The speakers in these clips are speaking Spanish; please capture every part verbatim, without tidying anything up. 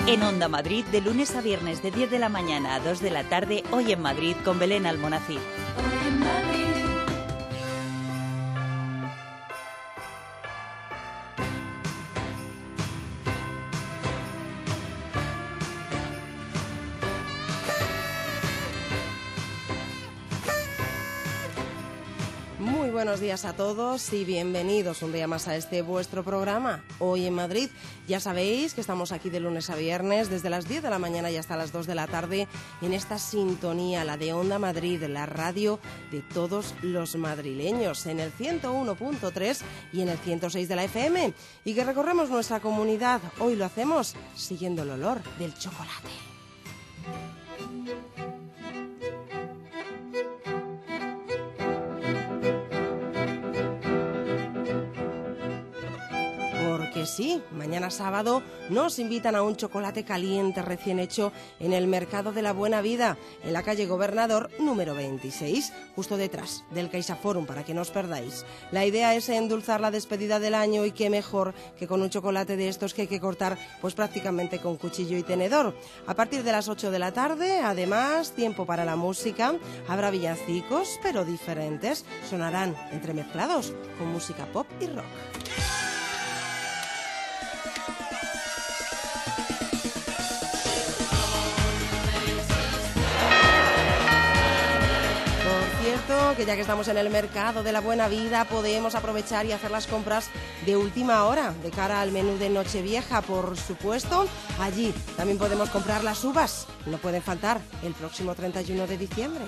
En Onda Madrid, de lunes a viernes de diez de la mañana a dos de la tarde, Hoy en Madrid con Belén Almonacid. Hoy en Madrid. Muy buenos días a todos y bienvenidos un día más a este vuestro programa, Hoy en Madrid. Ya sabéis que estamos aquí de lunes a viernes, desde las diez de la mañana y hasta las dos de la tarde, en esta sintonía, la de Onda Madrid, la radio de todos los madrileños, en el ciento uno punto tres y en el ciento seis de la F M. Y que recorremos nuestra comunidad. Hoy lo hacemos siguiendo el olor del chocolate. Porque sí, mañana sábado nos invitan a un chocolate caliente recién hecho en el Mercado de la Buena Vida, en la calle Gobernador número veintiséis, justo detrás del CaixaForum, para que no os perdáis. La idea es endulzar la despedida del año y qué mejor que con un chocolate de estos que hay que cortar pues prácticamente con cuchillo y tenedor. A partir de las ocho de la tarde, además, tiempo para la música, habrá villancicos, pero diferentes, sonarán entremezclados con música pop y rock. Que ya que estamos en el Mercado de la Buena Vida podemos aprovechar y hacer las compras de última hora de cara al menú de Nochevieja, por supuesto. Allí también podemos comprar las uvas, no pueden faltar el próximo treinta y uno de diciembre.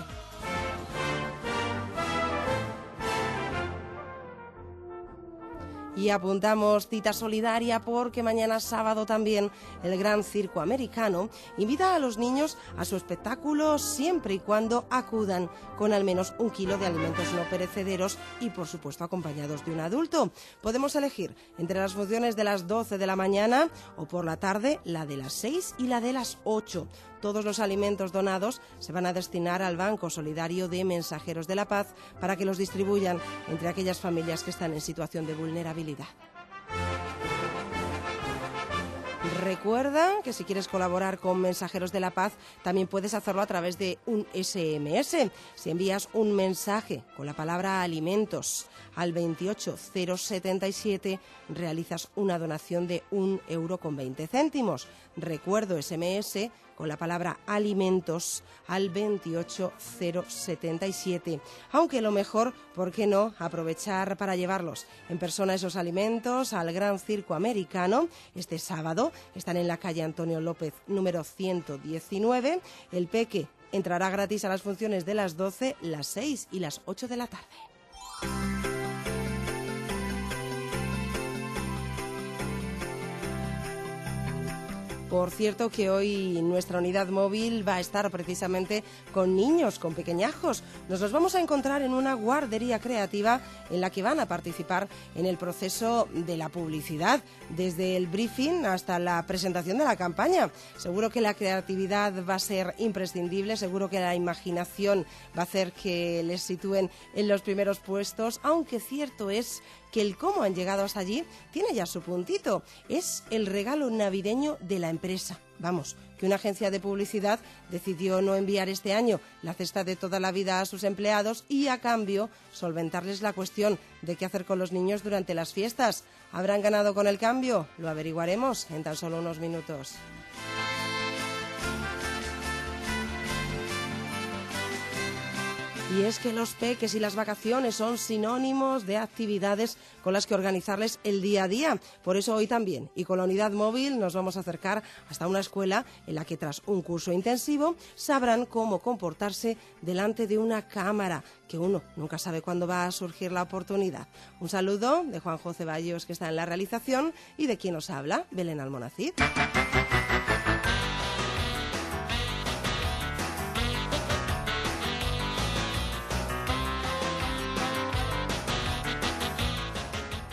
Y apuntamos cita solidaria porque mañana sábado también el Gran Circo Americano invita a los niños a su espectáculo siempre y cuando acudan con al menos un kilo de alimentos no perecederos y por supuesto acompañados de un adulto. Podemos elegir entre las funciones de las doce de la mañana o por la tarde la de las seis y la de las ocho. Todos los alimentos donados se van a destinar al Banco Solidario de Mensajeros de la Paz para que los distribuyan entre aquellas familias que están en situación de vulnerabilidad. Recuerda que si quieres colaborar con Mensajeros de la Paz, también puedes hacerlo a través de un ese eme ese. Si envías un mensaje con la palabra alimentos al veintiocho cero setenta y siete, realizas una donación de un euro con veinte céntimos. Recuerdo ese eme ese con la palabra alimentos al veintiocho cero setenta y siete. Aunque lo mejor, ¿por qué no aprovechar para llevarlos en persona esos alimentos al Gran Circo Americano? Este sábado están en la calle Antonio López número ciento diecinueve. El peque entrará gratis a las funciones de las doce, las seis y las ocho de la tarde. Por cierto que hoy nuestra unidad móvil va a estar precisamente con niños, con pequeñajos. Nos los vamos a encontrar en una guardería creativa en la que van a participar en el proceso de la publicidad, desde el briefing hasta la presentación de la campaña. Seguro que la creatividad va a ser imprescindible, seguro que la imaginación va a hacer que les sitúen en los primeros puestos, aunque cierto es que el cómo han llegado hasta allí tiene ya su puntito. Es el regalo navideño de la empresa. Vamos, que una agencia de publicidad decidió no enviar este año la cesta de toda la vida a sus empleados y a cambio solventarles la cuestión de qué hacer con los niños durante las fiestas. ¿Habrán ganado con el cambio? Lo averiguaremos en tan solo unos minutos. Y es que los peques y las vacaciones son sinónimos de actividades con las que organizarles el día a día. Por eso hoy también, y con la unidad móvil, nos vamos a acercar hasta una escuela en la que tras un curso intensivo sabrán cómo comportarse delante de una cámara, que uno nunca sabe cuándo va a surgir la oportunidad. Un saludo de Juanjo Ceballos, que está en la realización, y de quien os habla, Belén Almonacid.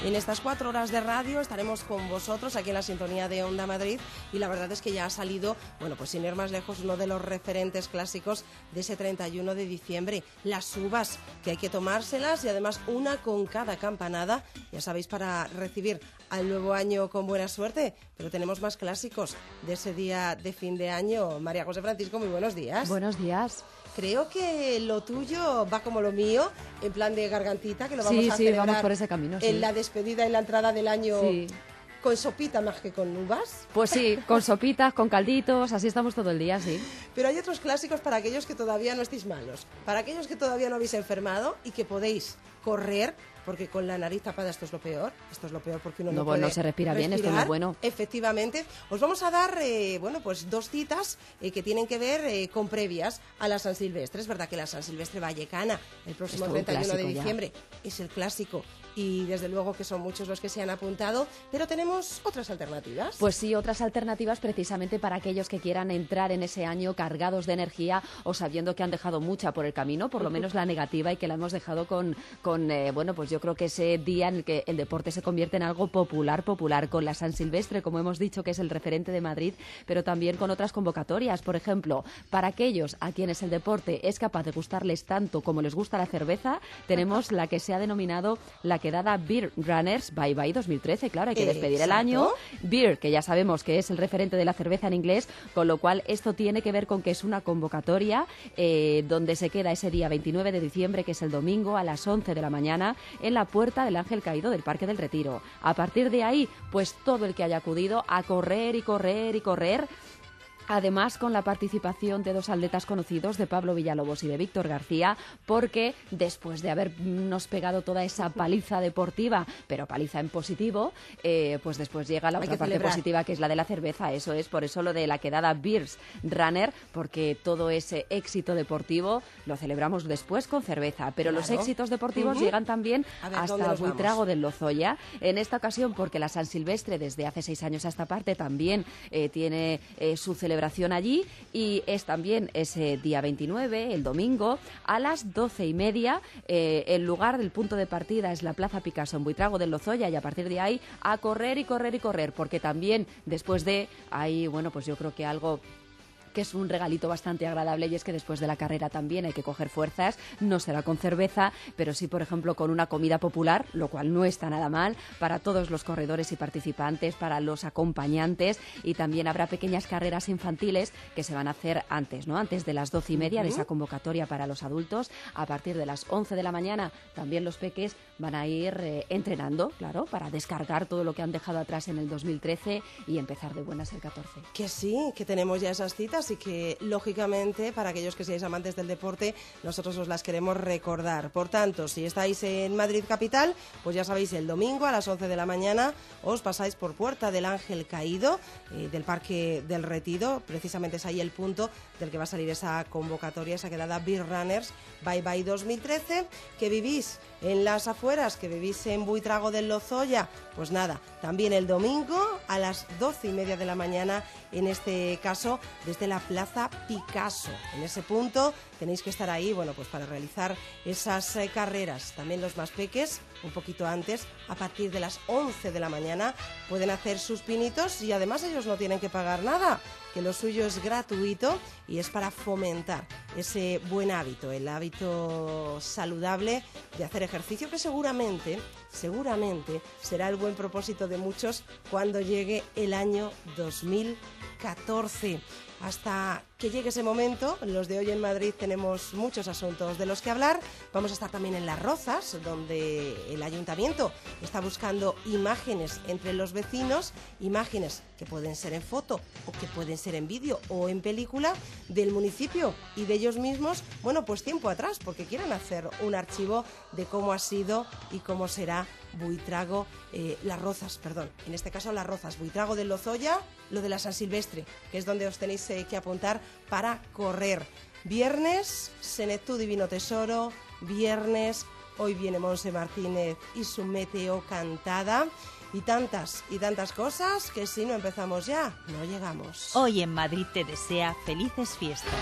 En estas cuatro horas de radio estaremos con vosotros aquí en la sintonía de Onda Madrid y la verdad es que ya ha salido, bueno, pues sin ir más lejos, uno de los referentes clásicos de ese treinta y uno de diciembre, las uvas, que hay que tomárselas y además una con cada campanada, ya sabéis, para recibir al nuevo año con buena suerte. Pero tenemos más clásicos de ese día de fin de año. María José Francisco, muy buenos días. Buenos días. Creo que lo tuyo va como lo mío, en plan de gargantita, que lo vamos sí, a sí, celebrar vamos por ese camino, sí. en la despedida y la entrada del año, sí. Con sopita más que con uvas. Pues sí, con sopitas, con calditos, así estamos todo el día, sí. Pero hay otros clásicos para aquellos que todavía no estéis malos, para aquellos que todavía no habéis enfermado y que podéis correr, porque con la nariz tapada esto es lo peor, esto es lo peor porque uno no, no puede bueno, se respira bien, esto no es bueno. Efectivamente, os vamos a dar, eh, bueno, pues dos citas eh, que tienen que ver eh, con previas a la San Silvestre. Es verdad que la San Silvestre vallecana, el próximo treinta y uno de diciembre, ya. es el clásico. Y desde luego que son muchos los que se han apuntado, pero tenemos otras alternativas. Pues sí, otras alternativas precisamente para aquellos que quieran entrar en ese año cargados de energía o sabiendo que han dejado mucha por el camino, por lo menos la negativa, y que la hemos dejado con, con eh, bueno, pues yo creo que ese día en el que el deporte se convierte en algo popular, popular, con la San Silvestre, como hemos dicho, que es el referente de Madrid, pero también con otras convocatorias. Por ejemplo, para aquellos a quienes el deporte es capaz de gustarles tanto como les gusta la cerveza, tenemos la que se ha denominado la quedada Beer Runners Bye Bye dos mil trece. Claro, hay que despedir Exacto. el año. Beer, que ya sabemos que es el referente de la cerveza en inglés, con lo cual esto tiene que ver con que es una convocatoria eh, donde se queda ese día veintinueve de diciembre, que es el domingo, a las once de la mañana, en la Puerta del Ángel Caído del Parque del Retiro. A partir de ahí, pues todo el que haya acudido a correr y correr y correr. Además, con la participación de dos atletas conocidos, de Pablo Villalobos y de Víctor García, porque después de habernos pegado toda esa paliza deportiva, pero paliza en positivo, eh, pues después llega la Hay otra que parte celebrar. positiva, que es la de la cerveza. Eso es, por eso lo de la quedada Beers Runner, porque todo ese éxito deportivo lo celebramos después con cerveza. Pero Claro. los éxitos deportivos Uh-huh. llegan también A ver, ¿dónde hasta nos vamos? Buitrago del Lozoya. En esta ocasión, porque la San Silvestre, desde hace seis años a esta parte, también eh, tiene eh, su celebración allí, y es también ese día veintinueve, el domingo, a las doce y media. Eh, el lugar del punto de partida es la Plaza Picasso en Buitrago del Lozoya, y a partir de ahí a correr y correr y correr, porque también después de ahí, bueno, pues yo creo que algo que es un regalito bastante agradable, y es que después de la carrera también hay que coger fuerzas. No será con cerveza, pero sí, por ejemplo, con una comida popular, lo cual no está nada mal para todos los corredores y participantes, para los acompañantes, y también habrá pequeñas carreras infantiles que se van a hacer antes, ¿no? Antes de las doce y media, uh-huh, de esa convocatoria para los adultos. A partir de las once de la mañana también los peques van a ir eh, entrenando, claro, para descargar todo lo que han dejado atrás en el dos mil trece y empezar de buenas el catorce. Que sí, que tenemos ya esas citas y que, lógicamente, para aquellos que seáis amantes del deporte, nosotros os las queremos recordar. Por tanto, si estáis en Madrid capital, pues ya sabéis, el domingo a las once de la mañana os pasáis por Puerta del Ángel Caído, eh, del Parque del Retiro. Precisamente es ahí el punto del que va a salir esa convocatoria, esa quedada Beer Runners Bye Bye dos mil trece. Que vivís en las afueras, que vivís en Buitrago del Lozoya, pues nada, también el domingo a las doce y media de la mañana, en este caso desde la Plaza Picasso. En ese punto tenéis que estar ahí, bueno, pues para realizar esas eh, carreras. También los más peques, un poquito antes, a partir de las once de la mañana, pueden hacer sus pinitos, y además ellos no tienen que pagar nada, que lo suyo es gratuito y es para fomentar ese buen hábito, el hábito saludable de hacer ejercicio, que seguramente, seguramente será el buen propósito de muchos cuando llegue el año dos mil catorce. Hasta que llegue ese momento, los de Hoy en Madrid tenemos muchos asuntos de los que hablar. Vamos a estar también en Las Rozas, donde el ayuntamiento está buscando imágenes entre los vecinos, imágenes que pueden ser en foto o que pueden ser en vídeo o en película del municipio y de ellos mismos, bueno, pues tiempo atrás, porque quieren hacer un archivo de cómo ha sido y cómo será Buitrago, eh, Las Rozas, perdón, en este caso Las Rozas, Buitrago del Lozoya, lo de la San Silvestre, que es donde os tenéis eh, que apuntar para correr. Viernes, Senetú Divino Tesoro, viernes, hoy viene Monse Martínez y su Meteo Cantada, y tantas y tantas cosas que si no empezamos ya, no llegamos. Hoy en Madrid te desea felices fiestas.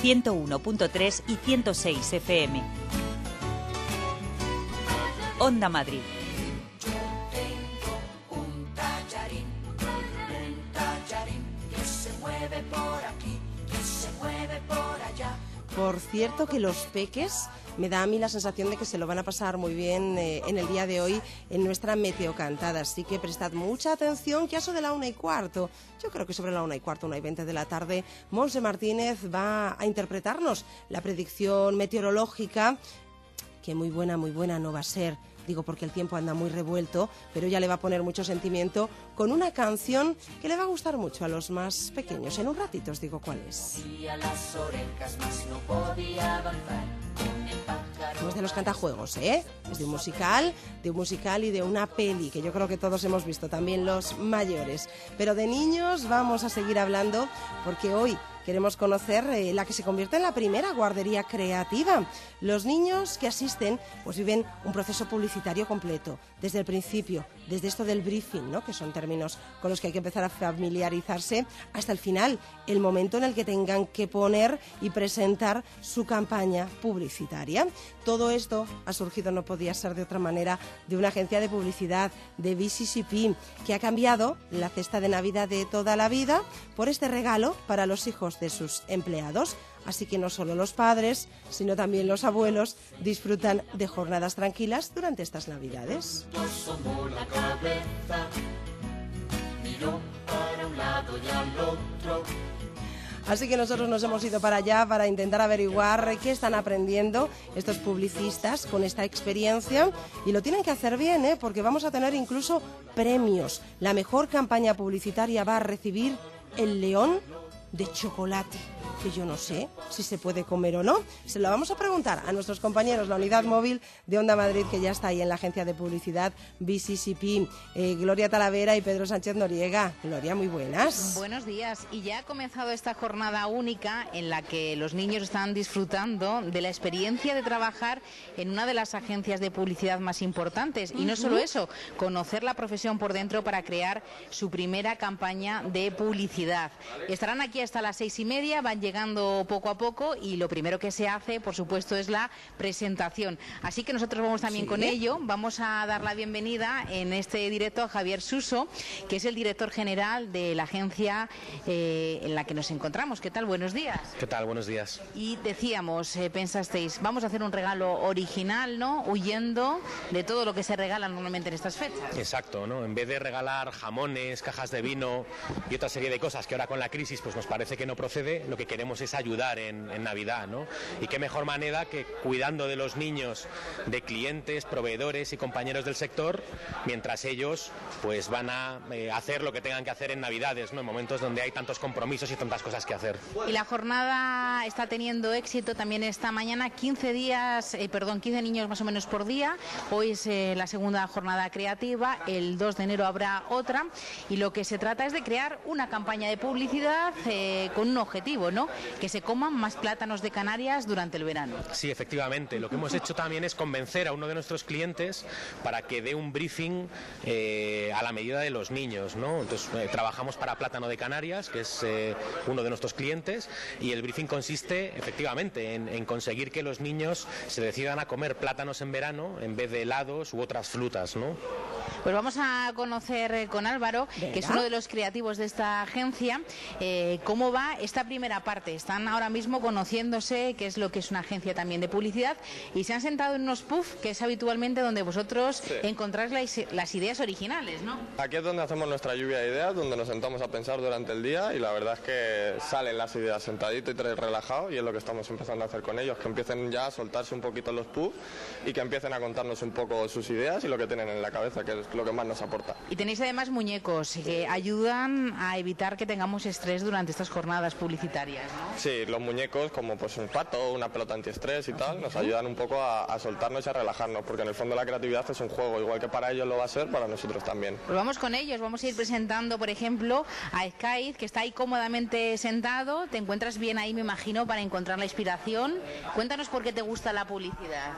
ciento uno punto tres y ciento seis F M. Onda Madrid. Por cierto que los peques me da a mí la sensación de que se lo van a pasar muy bien eh, en el día de hoy en nuestra meteocantada, así que prestad mucha atención que a eso de la una y cuarto, yo creo que sobre la una y cuarto, una y veinte de la tarde, Monse Martínez va a interpretarnos la predicción meteorológica, que muy buena, muy buena no va a ser. Digo porque el tiempo anda muy revuelto, pero ella le va a poner mucho sentimiento con una canción que le va a gustar mucho a los más pequeños. En un ratito os digo cuál es. No es de los cantajuegos, ¿eh? Es de un musical, de un musical y de una peli, que yo creo que todos hemos visto, también los mayores. Pero de niños vamos a seguir hablando, porque hoy queremos conocer eh, la que se convierte en la primera guardería creativa. Los niños que asisten pues viven un proceso publicitario completo, desde el principio, desde esto del briefing, ¿no?, que son términos con los que hay que empezar a familiarizarse, hasta el final, el momento en el que tengan que poner y presentar su campaña publicitaria. Todo esto ha surgido, no podía ser de otra manera, de una agencia de publicidad, de B C C P, que ha cambiado la cesta de Navidad de toda la vida por este regalo para los hijos de sus empleados. Así que no solo los padres, sino también los abuelos disfrutan de jornadas tranquilas durante estas Navidades. Así que nosotros nos hemos ido para allá para intentar averiguar qué están aprendiendo estos publicistas con esta experiencia, y lo tienen que hacer bien, ¿eh?, porque vamos a tener incluso premios. La mejor campaña publicitaria va a recibir el León de chocolate, que yo no sé si se puede comer o no. Se lo vamos a preguntar a nuestros compañeros, la unidad móvil de Onda Madrid, que ya está ahí en la agencia de publicidad B C C P, eh, Gloria Talavera y Pedro Sánchez Noriega. Gloria, muy buenas. Buenos días. Y ya ha comenzado esta jornada única en la que los niños están disfrutando de la experiencia de trabajar en una de las agencias de publicidad más importantes. Y no uh-huh. solo eso, conocer la profesión por dentro para crear su primera campaña de publicidad. Estarán aquí hasta las seis y media, van llegando poco a poco, y lo primero que se hace, por supuesto, es la presentación. Así que nosotros vamos también sí. con ello. Vamos a dar la bienvenida en este directo a Javier Suso, que es el director general de la agencia eh, en la que nos encontramos. ¿Qué tal? Buenos días. ¿Qué tal? Buenos días. Y decíamos, eh, pensasteis, vamos a hacer un regalo original, ¿no?, huyendo de todo lo que se regala normalmente en estas fechas. Exacto, ¿no? En vez de regalar jamones, cajas de vino y otra serie de cosas que ahora con la crisis pues nos parece que no procede, lo que queremos es ayudar en, en Navidad, ¿no? Y qué mejor manera que cuidando de los niños, de clientes, proveedores y compañeros del sector, mientras ellos pues van a eh, hacer lo que tengan que hacer en Navidades, ¿no?, en momentos donde hay tantos compromisos y tantas cosas que hacer. Y la jornada está teniendo éxito también esta mañana, quince días, eh, perdón, quince niños más o menos por día. Hoy es eh, la segunda jornada creativa, el dos de enero habrá otra, y lo que se trata es de crear una campaña de publicidad eh, con un objetivo, ¿no?, que se coman más plátanos de Canarias durante el verano. Sí, efectivamente. Lo que hemos hecho también es convencer a uno de nuestros clientes para que dé un briefing eh, a la medida de los niños, ¿no? Entonces eh, trabajamos para Plátano de Canarias, que es eh, uno de nuestros clientes, y el briefing consiste efectivamente en, en conseguir que los niños se decidan a comer plátanos en verano en vez de helados u otras frutas, ¿no? Pues vamos a conocer eh, con Álvaro, ¿verdad?, que es uno de los creativos de esta agencia, eh, cómo va esta primera parte. Están ahora mismo conociéndose qué es lo que es una agencia también de publicidad, y se han sentado en unos puffs, que es habitualmente donde vosotros sí. encontráis las, las ideas originales, ¿no? Aquí es donde hacemos nuestra lluvia de ideas, donde nos sentamos a pensar durante el día, y la verdad es que salen las ideas sentadito y relajado, y es lo que estamos empezando a hacer con ellos, que empiecen ya a soltarse un poquito los puffs y que empiecen a contarnos un poco sus ideas y lo que tienen en la cabeza, que es lo que más nos aporta. Y tenéis además muñecos que ayudan a evitar que tengamos estrés durante estas jornadas publicitarias, ¿no? Sí, los muñecos, como pues un pato, una pelota antiestrés y tal, nos ayudan un poco a, a soltarnos y a relajarnos, porque en el fondo la creatividad es un juego, igual que para ellos lo va a ser, para nosotros también. Pues vamos con ellos, vamos a ir presentando, por ejemplo, a Sky, que está ahí cómodamente sentado. Te encuentras bien ahí, me imagino, para encontrar la inspiración. Cuéntanos por qué te gusta la publicidad.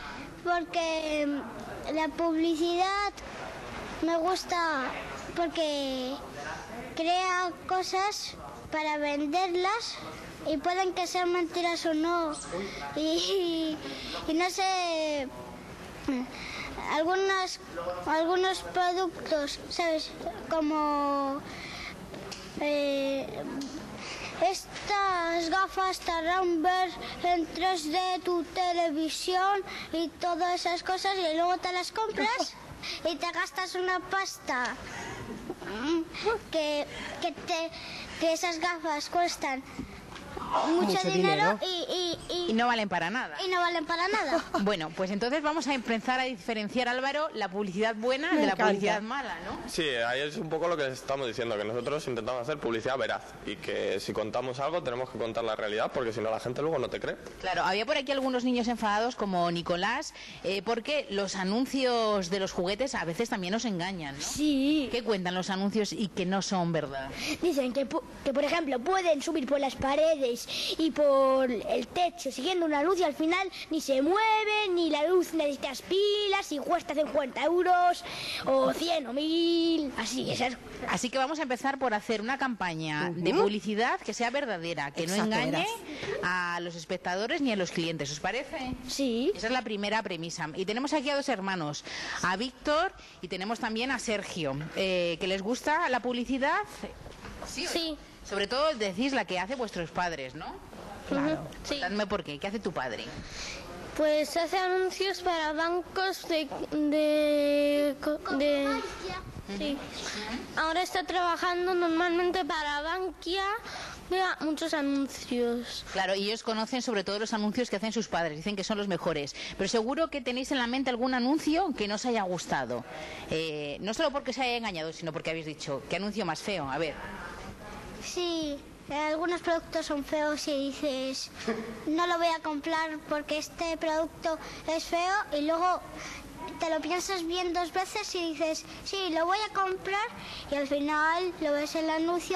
Porque la publicidad me gusta porque crea cosas para venderlas y pueden que sean mentiras o no. Y, y no sé, algunas, algunos productos, ¿sabes? Como eh, estas gafas te harán ver en tres D tu televisión y todas esas cosas, y luego te las compras y te gastas una pasta que, que, te, que esas gafas cuestan mucho, Mucho dinero, dinero. Y, y, y, Y no valen para nada. y no valen para nada. Bueno, pues entonces vamos a empezar a diferenciar, Álvaro, la publicidad buena Me de la encanta. publicidad mala, ¿no? Sí, ahí es un poco lo que estamos diciendo, que nosotros intentamos hacer publicidad veraz y que si contamos algo tenemos que contar la realidad, porque si no la gente luego no te cree. Claro, había por aquí algunos niños enfadados como Nicolás, eh, porque los anuncios de los juguetes a veces también nos engañan, ¿no? Sí. ¿Qué cuentan los anuncios y que no son verdad? Dicen que, pu- que, por ejemplo, pueden subir por las paredes y por el techo siguiendo un anuncio, al final ni se mueve, ni la luz necesitas pilas, y cuesta cincuenta euros, o cien o mil, así, esas. Así que vamos a empezar por hacer una campaña de publicidad que sea verdadera, que Exacto, no engañe veraz. a los espectadores ni a los clientes, ¿os parece? Sí. Esa es la primera premisa. Y tenemos aquí a dos hermanos, a Víctor y tenemos también a Sergio, eh, que les gusta la publicidad. Sí. Sí. Sobre todo decís la que hace vuestros padres, ¿no? Claro. Sí. Contadme por qué. ¿Qué hace tu padre? Pues hace anuncios para bancos de... de, de sí. Ahora está trabajando normalmente para Bankia, vea, muchos anuncios. Claro, y ellos conocen sobre todo los anuncios que hacen sus padres, dicen que son los mejores. Pero seguro que tenéis en la mente algún anuncio que no os haya gustado. Eh, no solo porque se haya engañado, sino porque habéis dicho, ¿qué anuncio más feo? A ver. Sí, algunos productos son feos y dices, no lo voy a comprar porque este producto es feo, y luego te lo piensas bien dos veces y dices, sí, lo voy a comprar, y al final lo ves el anuncio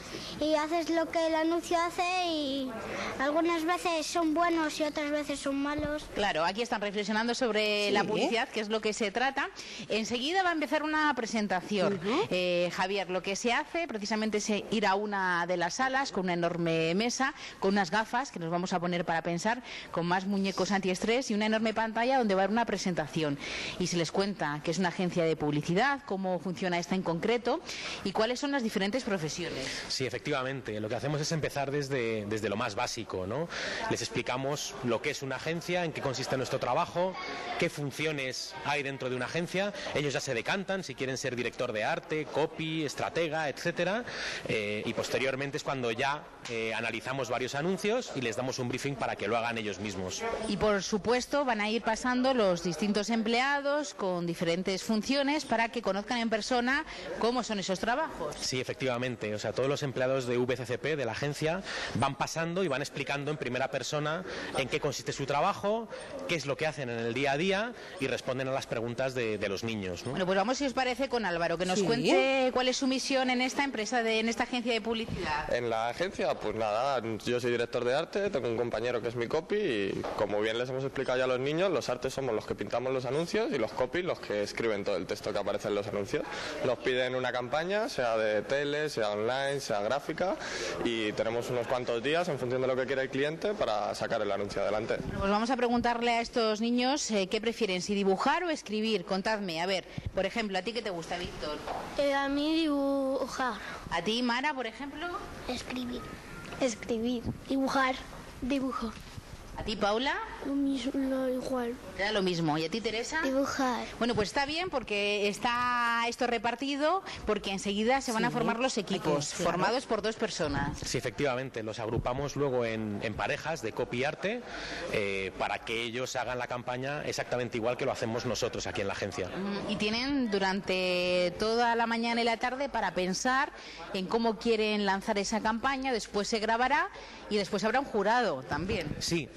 y haces lo que el anuncio hace, y algunas veces son buenos y otras veces son malos. Claro, aquí están reflexionando sobre la publicidad, que es lo que se trata. Enseguida va a empezar una presentación. Eh, Javier, lo que se hace precisamente es ir a una de las salas con una enorme mesa, con unas gafas que nos vamos a poner para pensar, con más muñecos antiestrés y una enorme pantalla donde va a haber una presentación. Y se les cuenta que es una agencia de publicidad, cómo funciona esta en concreto y cuáles son las diferentes profesiones. Sí, efectivamente. Lo que hacemos es empezar desde, desde lo más básico, ¿no? Les explicamos lo que es una agencia, en qué consiste nuestro trabajo, qué funciones hay dentro de una agencia. Ellos ya se decantan si quieren ser director de arte, copy, estratega, etcétera. Eh, y posteriormente es cuando ya eh, analizamos varios anuncios y les damos un briefing para que lo hagan ellos mismos. Y por supuesto van a ir pasando los distintos empleados con diferentes funciones para que conozcan en persona cómo son esos trabajos. Sí, efectivamente. O sea, todos los empleados de V C C P, de la agencia, van pasando y van explicando en primera persona en qué consiste su trabajo, qué es lo que hacen en el día a día y responden a las preguntas de, de los niños, ¿no? Bueno, pues vamos, si os parece, con Álvaro, que nos Sí. cuente cuál es su misión en esta empresa, de, en esta agencia de publicidad. En la agencia, pues nada, yo soy director de arte, tengo un compañero que es mi copy y como bien les hemos explicado ya a los niños, los artes somos los que pintamos los anuncios y los copy los que escriben todo el texto que aparece en los anuncios. Nos piden una campaña, sea de tele, sea online, sea gráfica, y tenemos unos cuantos días en función de lo que quiera el cliente para sacar el anuncio adelante. Pues vamos a preguntarle a estos niños eh, qué prefieren, si dibujar o escribir. Contadme, a ver, por ejemplo, ¿a ti qué te gusta, Víctor? Eh, a mí dibujar. ¿A ti, Mara, por ejemplo? Escribir. Escribir, dibujar, dibujo. ¿A ti, Paula? Lo mismo, igual. Te da lo mismo. ¿Y a ti, Teresa? Dibujar. Bueno, pues está bien porque está esto repartido, porque enseguida se van a Sí, formar los hay que- equipos, claro. formados por dos personas. Sí, efectivamente, los agrupamos luego en, en parejas de copy y arte eh, para que ellos hagan la campaña exactamente igual que lo hacemos nosotros aquí en la agencia. Mm, Y tienen durante toda la mañana y la tarde para pensar en cómo quieren lanzar esa campaña, después se grabará y después habrá un jurado también. Sí, o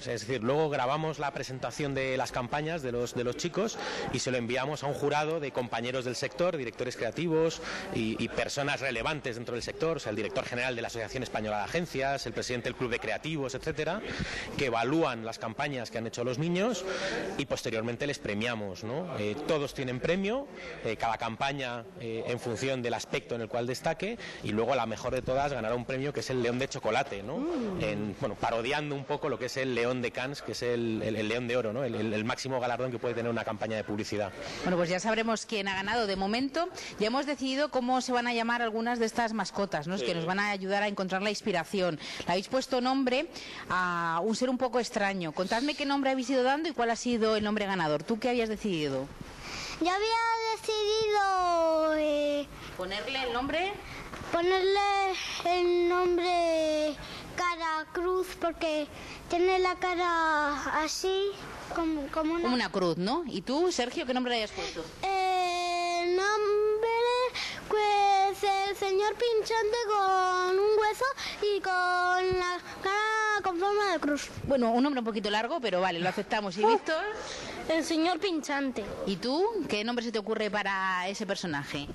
es decir, luego grabamos la presentación de las campañas de los, de los chicos y se lo enviamos a un jurado de compañeros del sector, directores creativos y, y personas relevantes dentro del sector, o sea, el director general de la Asociación Española de Agencias, el presidente del Club de Creativos, etcétera, que evalúan las campañas que han hecho los niños y posteriormente les premiamos, ¿no? Eh, todos tienen premio, eh, cada campaña eh, en función del aspecto en el cual destaque, y luego la mejor de todas ganará un premio que es el León de Chocolate, ¿no? Mm. En, bueno, parodiando un poco lo que es el León de Cannes, que es el, el, el León de Oro, ¿no? El, el, el máximo galardón que puede tener una campaña de publicidad. Bueno, pues ya sabremos quién ha ganado. De momento ya hemos decidido cómo se van a llamar algunas de estas mascotas, ¿no? Sí. Que nos van a ayudar a encontrar la inspiración. Le habéis puesto nombre a un ser un poco extraño. Contadme qué nombre habéis ido dando y cuál ha sido el nombre ganador. ¿Tú qué habías decidido? Yo había decidido... Eh, ¿Ponerle el nombre? Ponerle el nombre Cara Cruz, porque tiene la cara así, como, como, una... como una cruz, ¿no? ¿Y tú, Sergio, qué nombre le hayas puesto? El nombre, pues el señor pinchante con un hueso y con la cara con forma de cruz. Bueno, un nombre un poquito largo, pero vale, lo aceptamos. ¿Y Víctor? El señor pinchante. ¿Y tú? ¿Qué nombre se te ocurre para ese personaje?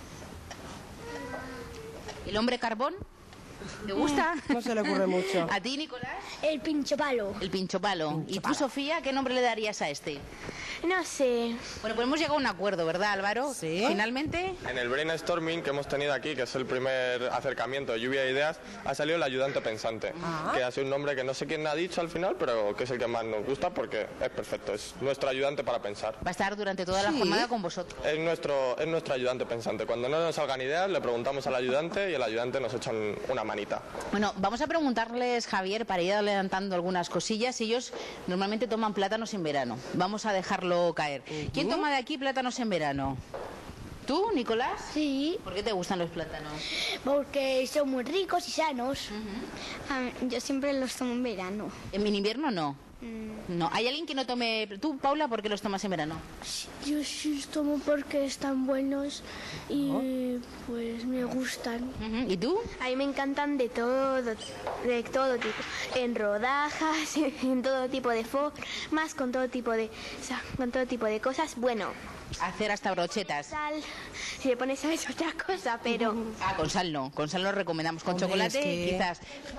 ¿El hombre carbón? ¿Te gusta? No se le ocurre mucho. ¿A ti, Nicolás? El pinchopalo. El pinchopalo. Pincho ¿Y tú, palo. Sofía, qué nombre le darías a este? No sé. Bueno, pues hemos llegado a un acuerdo, ¿verdad, Álvaro? Sí. Finalmente... En el brainstorming que hemos tenido aquí, que es el primer acercamiento de Lluvia de Ideas, ha salido el ayudante pensante, Ah. que ha sido un nombre que no sé quién ha dicho al final, pero que es el que más nos gusta porque es perfecto, es nuestro ayudante para pensar. Va a estar durante toda la Sí. jornada con vosotros. Es nuestro, es nuestro ayudante pensante. Cuando no nos salgan ideas, le preguntamos al ayudante y el ayudante nos echa un- una manita. Bueno, vamos a preguntarles, Javier, para ir adelantando algunas cosillas. Ellos normalmente toman plátanos en verano. Vamos a dejarlo caer. ¿Quién toma de aquí plátanos en verano? ¿Tú, Nicolás? Sí, ¿Por qué te gustan los plátanos? porque son muy ricos y sanos. Ah, yo siempre los tomo en verano. ¿En invierno no? Mm. No. ¿Hay alguien que no tome... Tú, Paula, ¿por qué los tomas en verano? Yo sí los tomo porque están buenos y pues me gustan. Ujú. ¿Y tú? A mí me encantan de todo, de todo tipo, en rodajas, en todo tipo de formas, con todo tipo de, o sea, con todo tipo de cosas. Bueno, Hacer hasta brochetas. sal, si le pones sal es otra cosa, pero Ah, con sal no. Con sal lo recomendamos. Con Hombre, chocolate, es que- quizás.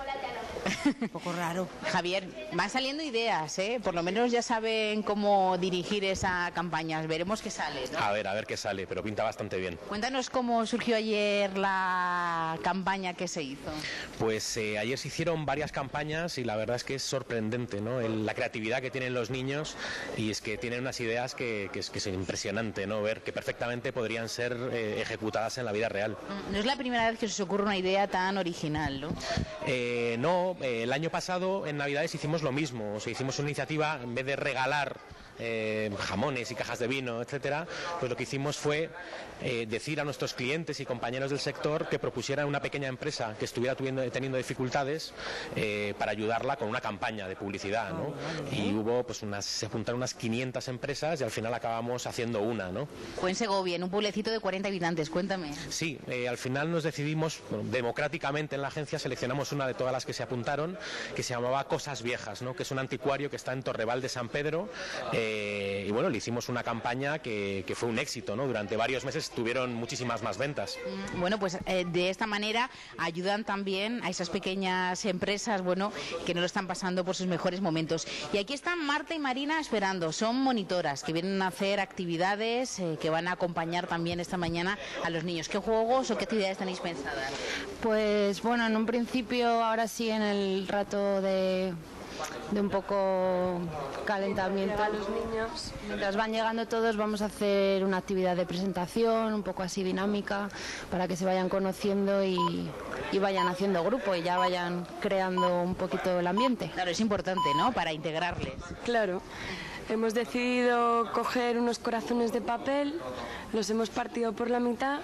Un poco raro. Javier, van saliendo ideas, ¿eh? Por lo menos ya saben cómo dirigir esa campaña. Veremos qué sale, ¿no? A ver, a ver qué sale, pero pinta bastante bien. Cuéntanos cómo surgió ayer la campaña que se hizo. Pues eh, ayer se hicieron varias campañas y la verdad es que es sorprendente, ¿no? El- la creatividad que tienen los niños, y es que tienen unas ideas que, que es, que es impresionante, ¿no? Ver que perfectamente podrían ser eh, ejecutadas en la vida real. No es la primera vez que se os ocurre una idea tan original, ¿no? Eh, no, eh, el año pasado en Navidades hicimos lo mismo, o sea, hicimos una iniciativa, en vez de regalar eh, jamones y cajas de vino, etcétera, pues lo que hicimos fue eh, decir a nuestros clientes y compañeros del sector que propusieran una pequeña empresa que estuviera tuviendo- teniendo dificultades eh, para ayudarla con una campaña de publicidad, ¿no? Y hubo, pues, unas, se juntaron unas quinientas empresas y al final acabamos haciendo una, ¿no? Fue en Segovia, en un pueblecito de cuarenta habitantes. Cuéntame. Sí, eh, al final nos decidimos, bueno, democráticamente en la agencia seleccionamos una de todas las que se apuntaron, que se llamaba Cosas Viejas, ¿no? Que es un anticuario que está en Torreval de San Pedro, eh, y bueno, le hicimos una campaña que, que fue un éxito, ¿no? Durante varios meses tuvieron muchísimas más ventas. Mm, Bueno, pues eh, de esta manera ayudan también a esas pequeñas empresas, bueno, que no lo están pasando por sus mejores momentos. Y aquí están Marta y Marina esperando. Son monitoras que vienen a hacer actividades eh, que van a acompañar también esta mañana a los niños. ¿Qué juegos o qué actividades tenéis pensadas? Pues bueno, en un principio, ahora sí, en el rato de, de un poco calentamiento a los niños, mientras van llegando todos, vamos a hacer una actividad de presentación, un poco así dinámica, para que se vayan conociendo y, y vayan haciendo grupo y ya vayan creando un poquito el ambiente. Claro, es importante, ¿no? Para integrarles. Claro, hemos decidido coger unos corazones de papel, los hemos partido por la mitad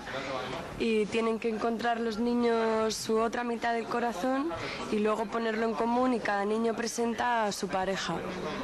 y tienen que encontrar los niños su otra mitad del corazón y luego ponerlo en común, y cada niño presenta a su pareja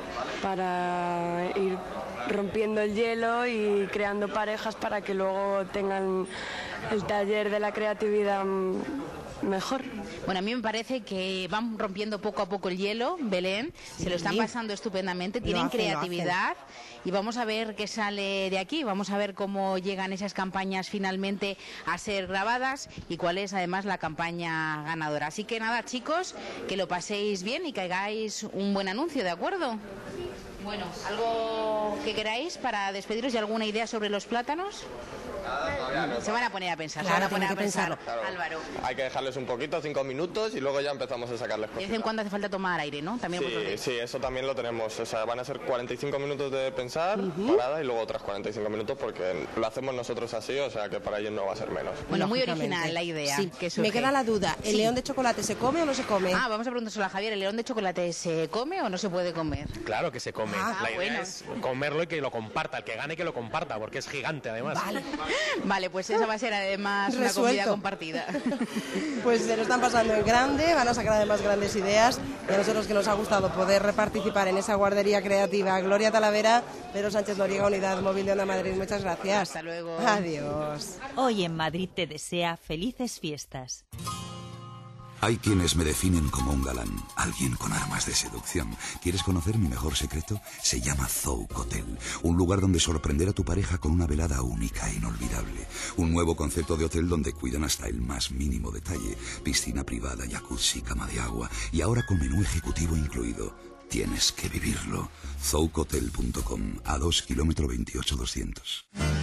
para ir rompiendo el hielo y creando parejas para que luego tengan el taller de la creatividad mejor. Bueno, a mí me parece que van rompiendo poco a poco el hielo, Belén, sí. Se lo están pasando estupendamente, tienen hacen, creatividad y vamos a ver qué sale de aquí, vamos a ver cómo llegan esas campañas finalmente a ser grabadas y cuál es además la campaña ganadora. Así que nada, chicos, que lo paséis bien y que hagáis un buen anuncio, ¿de acuerdo? Bueno, ¿algo que queráis para despediros y alguna idea sobre los plátanos? Se van a poner a pensar, claro, se van a poner a pensar, claro. Álvaro. Hay que dejarles un poquito, cinco minutos, y luego ya empezamos a sacarles cosas. De vez en cuando hace falta tomar aire, ¿no? También sí, vosotros. Sí, eso también lo tenemos. O sea, van a ser cuarenta y cinco minutos de pensar, uh-huh. parada, y luego otras cuarenta y cinco minutos, porque lo hacemos nosotros así, o sea que para ellos no va a ser menos. Bueno, muy original la idea. Sí. Que me queda la duda, ¿el sí. león de chocolate se come o no se come? Ah, vamos a preguntárselo a Javier, ¿el león de chocolate se come o no se puede comer? Claro que se come. Ah, la idea bueno. es comerlo y que lo comparta, el que gane que lo comparta, porque es gigante además. Vale, vale pues esa va a ser además una Resuelto. comida compartida. Pues se lo están pasando en grande, van a sacar además grandes ideas y a nosotros que nos ha gustado poder participar en esa guardería creativa. Gloria Talavera, Pedro Sánchez Noriega, Unidad Móvil de Onda Madrid, muchas gracias. Hasta luego. Adiós. Hoy en Madrid te desea felices fiestas. Hay quienes me definen como un galán, alguien con armas de seducción. ¿Quieres conocer mi mejor secreto? Se llama Zouk Hotel, un lugar donde sorprender a tu pareja con una velada única e inolvidable. Un nuevo concepto de hotel donde cuidan hasta el más mínimo detalle. Piscina privada, jacuzzi, cama de agua y ahora con menú ejecutivo incluido. Tienes que vivirlo. zouk hotel punto com, A dos, kilómetro veintiocho doscientos.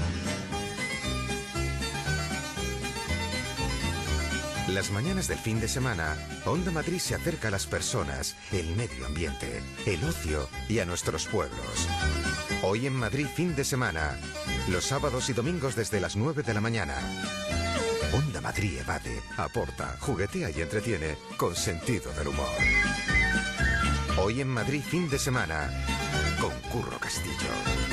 Las mañanas del fin de semana, Onda Madrid se acerca a las personas, el medio ambiente, el ocio y a nuestros pueblos. Hoy en Madrid fin de semana, los sábados y domingos desde las nueve de la mañana. Onda Madrid evade, aporta, juguetea y entretiene con sentido del humor. Hoy en Madrid fin de semana, con Curro Castillo.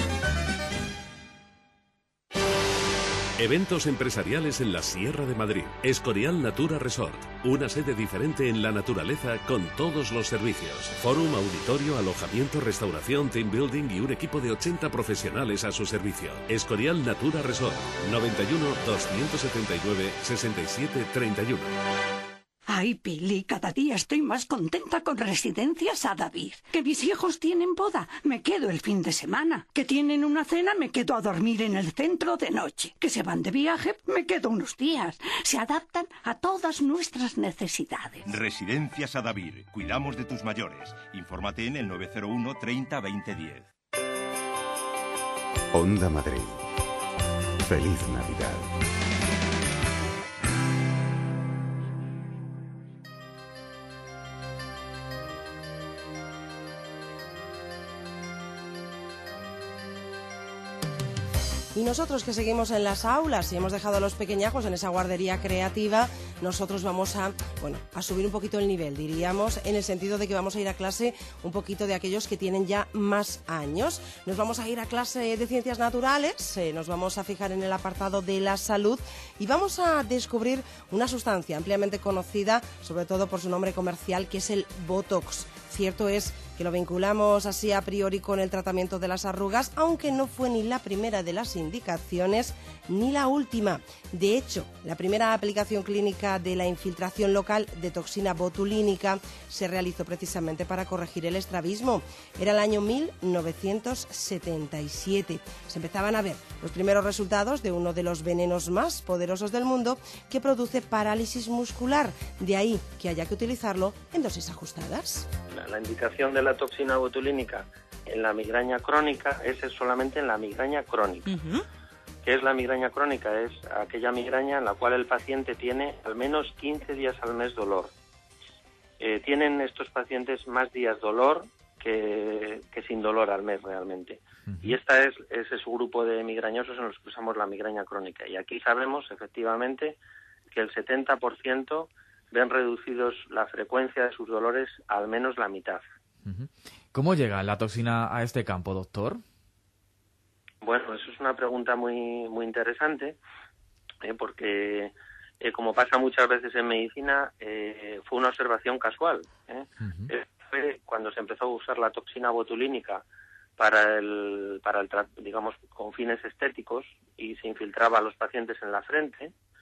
Eventos empresariales en la Sierra de Madrid. Escorial Natura Resort. Una sede diferente en la naturaleza con todos los servicios. Fórum, auditorio, alojamiento, restauración, team building y un equipo de ochenta profesionales a su servicio. Escorial Natura Resort. noventa y uno, doscientos setenta y nueve, sesenta y siete, treinta y uno. Ay, Pili, cada día estoy más contenta con Residencias a David. Que mis hijos tienen boda, me quedo el fin de semana. Que tienen una cena, me quedo a dormir en el centro de noche. Que se van de viaje, me quedo unos días. Se adaptan a todas nuestras necesidades. Residencias a David. Cuidamos de tus mayores. Infórmate en el nueve cero uno, treinta, veinte, diez. Onda Madrid. Feliz Navidad. Y nosotros que seguimos en las aulas y hemos dejado a los pequeñajos en esa guardería creativa, nosotros vamos a, bueno, a subir un poquito el nivel, diríamos, en el sentido de que vamos a ir a clase un poquito de aquellos que tienen ya más años. Nos vamos a ir a clase de ciencias naturales, eh, nos vamos a fijar en el apartado de la salud y vamos a descubrir una sustancia ampliamente conocida, sobre todo por su nombre comercial, que es el Botox. Cierto es que lo vinculamos así a priori con el tratamiento de las arrugas, aunque no fue ni la primera de las indicaciones ni la última. De hecho, la primera aplicación clínica de la infiltración local de toxina botulínica se realizó precisamente para corregir el estrabismo. Era el año mil novecientos setenta y siete. Se empezaban a ver los primeros resultados de uno de los venenos más poderosos del mundo que produce parálisis muscular. De ahí que haya que utilizarlo en dosis ajustadas. La indicación de la toxina botulínica en la migraña crónica es solamente en la migraña crónica. Uh-huh. ¿Qué es la migraña crónica? Es aquella migraña en la cual el paciente tiene al menos quince días al mes dolor. Eh, tienen estos pacientes más días dolor que, que sin dolor al mes realmente. Uh-huh. Y esta es ese es su grupo de migrañosos en los que usamos la migraña crónica. Y aquí sabemos efectivamente que el setenta por ciento ven reducidos la frecuencia de sus dolores a al menos la mitad. ¿Cómo llega la toxina a este campo, doctor? Bueno, eso es una pregunta muy muy interesante, eh, porque eh, como pasa muchas veces en medicina, eh, fue una observación casual. ¿eh? Uh-huh. eh, fue cuando se empezó a usar la toxina botulínica para el, para el digamos, con fines estéticos y se infiltraba a los pacientes en la frente.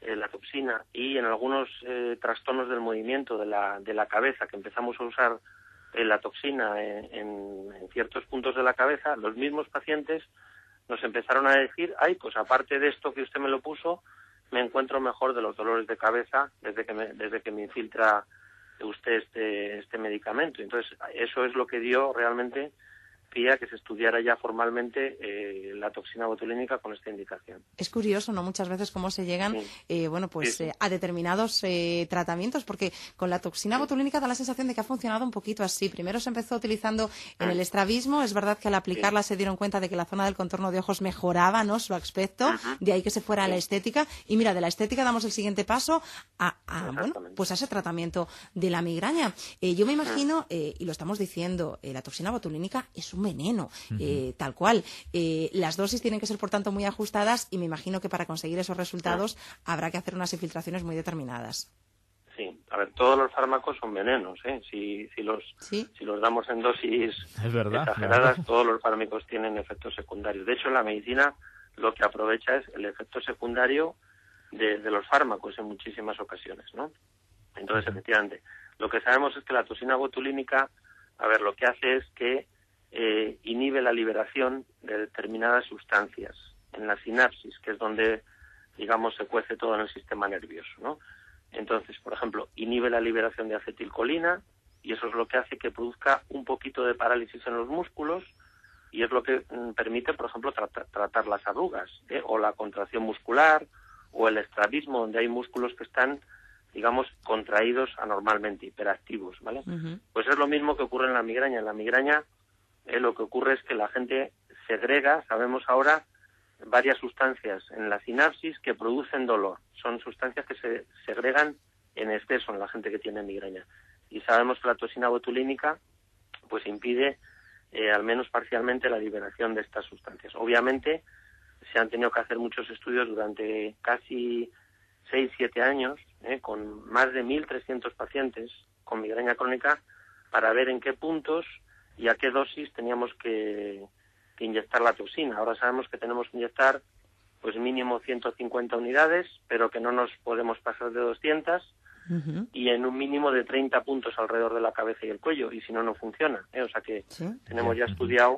eh, la toxina, y en algunos eh, trastornos del movimiento de la, de la cabeza, que empezamos a usar eh, la toxina en, en, en ciertos puntos de la cabeza, los mismos pacientes nos empezaron a decir, ay, pues aparte de esto que usted me lo puso, me encuentro mejor de los dolores de cabeza desde que me, desde que me infiltra usted este, este medicamento. Entonces, eso es lo que dio realmente pie a que se estudiara ya formalmente eh, la toxina botulínica con esta indicación. Es curioso, ¿no? Muchas veces cómo se llegan, sí. eh, bueno, pues sí, sí. Eh, a determinados eh, tratamientos, porque con la toxina botulínica da la sensación de que ha funcionado un poquito así. Primero se empezó utilizando en el estrabismo. Es verdad que al aplicarla sí. se dieron cuenta de que la zona del contorno de ojos mejoraba, ¿no?, su aspecto, uh-huh. de ahí que se fuera sí. a la estética. Y mira, de la estética damos el siguiente paso a, a bueno, pues a ese tratamiento de la migraña. Eh, yo me imagino, eh, y lo estamos diciendo, eh, la toxina botulínica es un veneno, uh-huh. eh, tal cual. Eh, las dosis tienen que ser, por tanto, muy ajustadas, y me imagino que para conseguir esos resultados uh-huh. habrá que hacer unas infiltraciones muy determinadas. Sí, a ver, todos los fármacos son venenos, ¿eh? Si, si, los, ¿Sí? si los damos en dosis es verdad, exageradas, claro. todos los fármacos tienen efectos secundarios. De hecho, la medicina lo que aprovecha es el efecto secundario de, de los fármacos en muchísimas ocasiones, ¿no? Entonces, uh-huh. efectivamente, lo que sabemos es que la toxina botulínica, a ver, lo que hace es que Eh, inhibe la liberación de determinadas sustancias en la sinapsis, que es donde, digamos, se cuece todo en el sistema nervioso, ¿no? Entonces, por ejemplo, inhibe la liberación de acetilcolina, y eso es lo que hace que produzca un poquito de parálisis en los músculos, y es lo que mm, permite, por ejemplo, tra- tratar las arrugas, ¿eh? o la contracción muscular, o el estrabismo, donde hay músculos que están, digamos, contraídos anormalmente, hiperactivos, ¿vale? Uh-huh. Pues es lo mismo que ocurre en la migraña. En la migraña Eh, lo que ocurre es que la gente segrega, sabemos ahora, varias sustancias en la sinapsis que producen dolor. Son sustancias que se segregan en exceso en la gente que tiene migraña. Y sabemos que la toxina botulínica pues impide, eh, al menos parcialmente, la liberación de estas sustancias. Obviamente, se han tenido que hacer muchos estudios durante casi seis siete años, eh, con más de mil trescientos pacientes con migraña crónica, para ver en qué puntos y a qué dosis teníamos que, que inyectar la toxina. Ahora sabemos que tenemos que inyectar pues mínimo ciento cincuenta unidades, pero que no nos podemos pasar de doscientas, uh-huh. y en un mínimo de treinta puntos alrededor de la cabeza y el cuello, y si no, no funciona, ¿eh? O sea que ¿sí? tenemos ya estudiado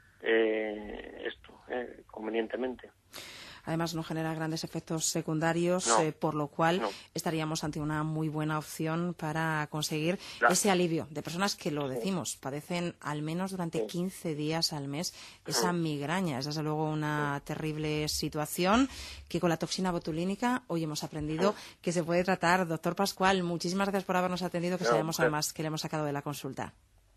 eh, esto eh, convenientemente. Además, no genera grandes efectos secundarios, no, eh, por lo cual no. estaríamos ante una muy buena opción para conseguir claro. ese alivio de personas que, lo decimos, padecen al menos durante quince días al mes esa migraña. Es, desde luego, una terrible situación que con la toxina botulínica hoy hemos aprendido que se puede tratar. Doctor Pascual, muchísimas gracias por habernos atendido, que no, sabemos pero... además que le hemos sacado de la consulta.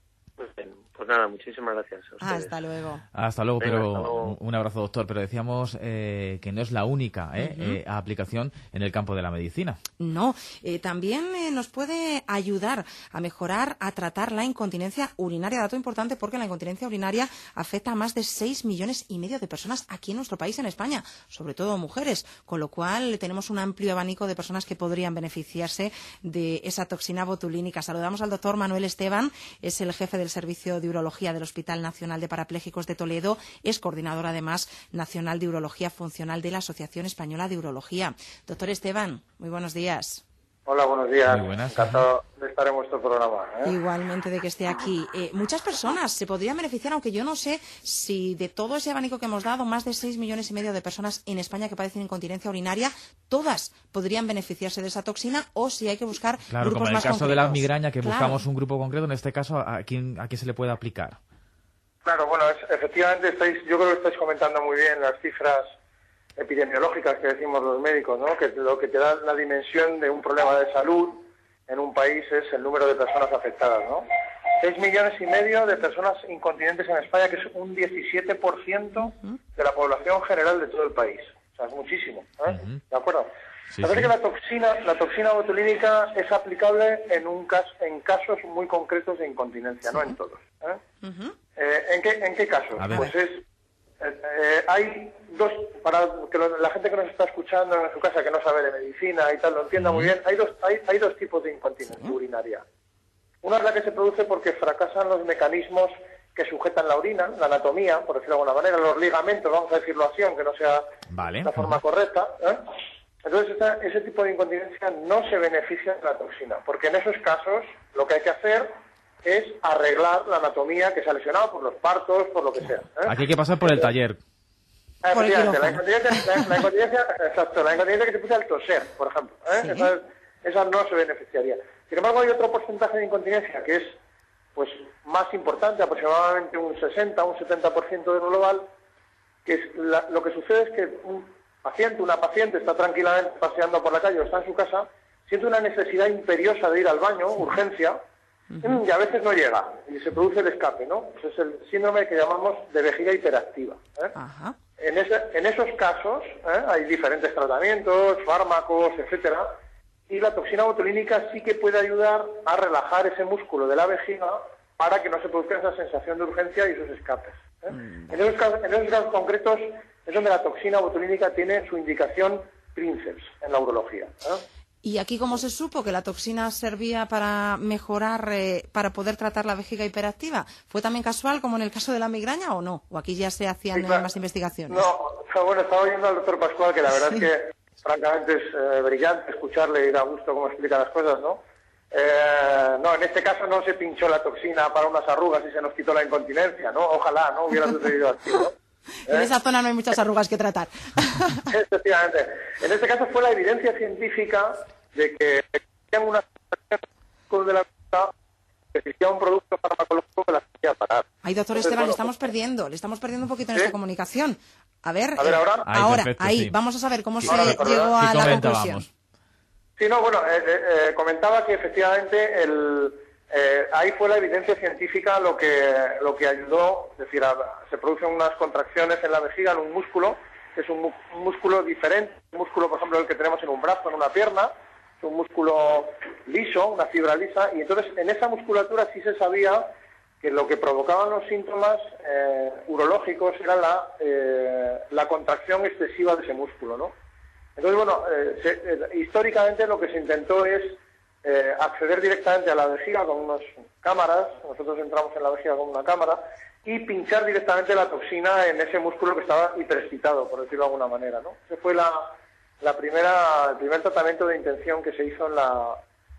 Pues nada, muchísimas gracias a ustedes. Hasta luego. Hasta luego, Venga, pero hasta luego. Un abrazo, doctor. Pero decíamos eh, que no es la única eh, uh-huh. eh, aplicación en el campo de la medicina. No, eh, también eh, nos puede ayudar a mejorar, a tratar la incontinencia urinaria. Dato importante, porque la incontinencia urinaria afecta a más de seis millones y medio de personas aquí en nuestro país, en España, sobre todo mujeres, con lo cual tenemos un amplio abanico de personas que podrían beneficiarse de esa toxina botulínica. Saludamos al doctor Manuel Esteban, es el jefe del servicio de urología del Hospital Nacional de Parapléjicos de Toledo, es coordinador además nacional de urología funcional de la Asociación Española de Urología. Doctor Esteban, muy buenos días. Hola, buenos días. Muy buenas. Encantado de estar en vuestro programa, ¿eh? Igualmente de que esté aquí. Eh, muchas personas se podrían beneficiar, aunque yo no sé si de todo ese abanico que hemos dado, más de seis millones y medio de personas en España que padecen incontinencia urinaria, todas podrían beneficiarse de esa toxina, o si hay que buscar claro, grupos como en más el caso concretos. de la migraña, que claro. buscamos un grupo concreto, en este caso, ¿a quién, a quién se le puede aplicar? Claro, bueno, es, efectivamente estáis, yo creo que estáis comentando muy bien las cifras epidemiológicas que decimos los médicos, ¿no? Que lo que te da la dimensión de un problema de salud en un país es el número de personas afectadas, ¿no? Seis millones y medio de personas incontinentes en España, que es un diecisiete por ciento de la población general de todo el país. O sea, es muchísimo, ¿eh? Uh-huh. ¿De acuerdo? Sí, Parece sí. que la toxina, la toxina botulínica es aplicable en un caso, en casos muy concretos de incontinencia, sí. no en todos. ¿eh? Uh-huh. Eh, ¿en qué, en qué casos? Pues es, eh, eh, hay dos, para que lo, la gente que nos está escuchando en su casa, que no sabe de medicina y tal, lo entienda uh-huh. muy bien, hay dos, hay, hay dos tipos de incontinencia uh-huh. urinaria. Una es la que se produce porque fracasan los mecanismos que sujetan la orina, la anatomía, por decirlo de alguna manera, los ligamentos, vamos a decirlo así, aunque no sea vale. la forma uh-huh. correcta, ¿eh? Entonces, esta, ese tipo de incontinencia no se beneficia de la toxina, porque en esos casos lo que hay que hacer es arreglar la anatomía que se ha lesionado por los partos, por lo que sea. ¿eh? Aquí hay que pasar por el taller. Efectivamente, la incontinencia, la, la incontinencia, exacto, la incontinencia que se puso al toser, por ejemplo, ¿eh? ¿Sí? esa, esa no se beneficiaría. Sin embargo, hay otro porcentaje de incontinencia que es pues más importante, aproximadamente un sesenta, un setenta por ciento del global, que es la, lo que sucede es que un paciente, una paciente está tranquilamente paseando por la calle o está en su casa, siente una necesidad imperiosa de ir al baño, urgencia, uh-huh. y a veces no llega, y se produce el escape, ¿no? Pues es el síndrome que llamamos de vejiga hiperactiva. ¿eh? Ajá. En, ese, en esos casos ¿eh? hay diferentes tratamientos, fármacos, etcétera, y la toxina botulínica sí que puede ayudar a relajar ese músculo de la vejiga para que no se produzca esa sensación de urgencia y esos escapes. ¿eh? Mm. En, esos casos, en esos casos concretos es donde la toxina botulínica tiene su indicación princeps en la urología. ¿eh? ¿Y aquí cómo se supo que la toxina servía para mejorar, eh, para poder tratar la vejiga hiperactiva? ¿Fue también casual como en el caso de la migraña o no? ¿O aquí ya se hacían sí, claro. más investigaciones? No, bueno, estaba oyendo al doctor Pascual, que la verdad sí. es que francamente es eh, brillante escucharle y da gusto cómo explica las cosas, ¿no? Eh, no, en este caso no se pinchó la toxina para unas arrugas y se nos quitó la incontinencia, ¿no? Ojalá no hubiera sucedido así, ¿no? En esa zona no hay muchas arrugas que tratar. Efectivamente. En este caso fue la evidencia científica de que existían unas de la que existía un producto farmacológico que las hacía parar. Ay, doctor Entonces, Esteban, bueno, le estamos perdiendo, le estamos perdiendo un poquito en ¿sí? esta comunicación. A ver, a ver ahora, ahí, ahora, perfecto, ahí, sí. vamos a saber cómo sí, se llegó a sí, la conclusión. Sí, no, bueno, eh, eh, comentaba que efectivamente el, eh, ahí fue la evidencia científica lo que lo que ayudó, es decir, a, se producen unas contracciones en la vejiga, en un músculo, que es un, un músculo diferente, un músculo, por ejemplo, el que tenemos en un brazo, en una pierna, es un músculo liso, una fibra lisa, y entonces en esa musculatura sí se sabía que lo que provocaban los síntomas eh, urológicos era la, eh, la contracción excesiva de ese músculo, ¿no? Entonces, bueno, eh, se, eh, históricamente lo que se intentó es eh, acceder directamente a la vejiga con unas cámaras, nosotros entramos en la vejiga con una cámara, y pinchar directamente la toxina en ese músculo que estaba hiperexcitado, por decirlo de alguna manera, ¿no? Ese fue la, la primera, el primer tratamiento de intención que se hizo en la,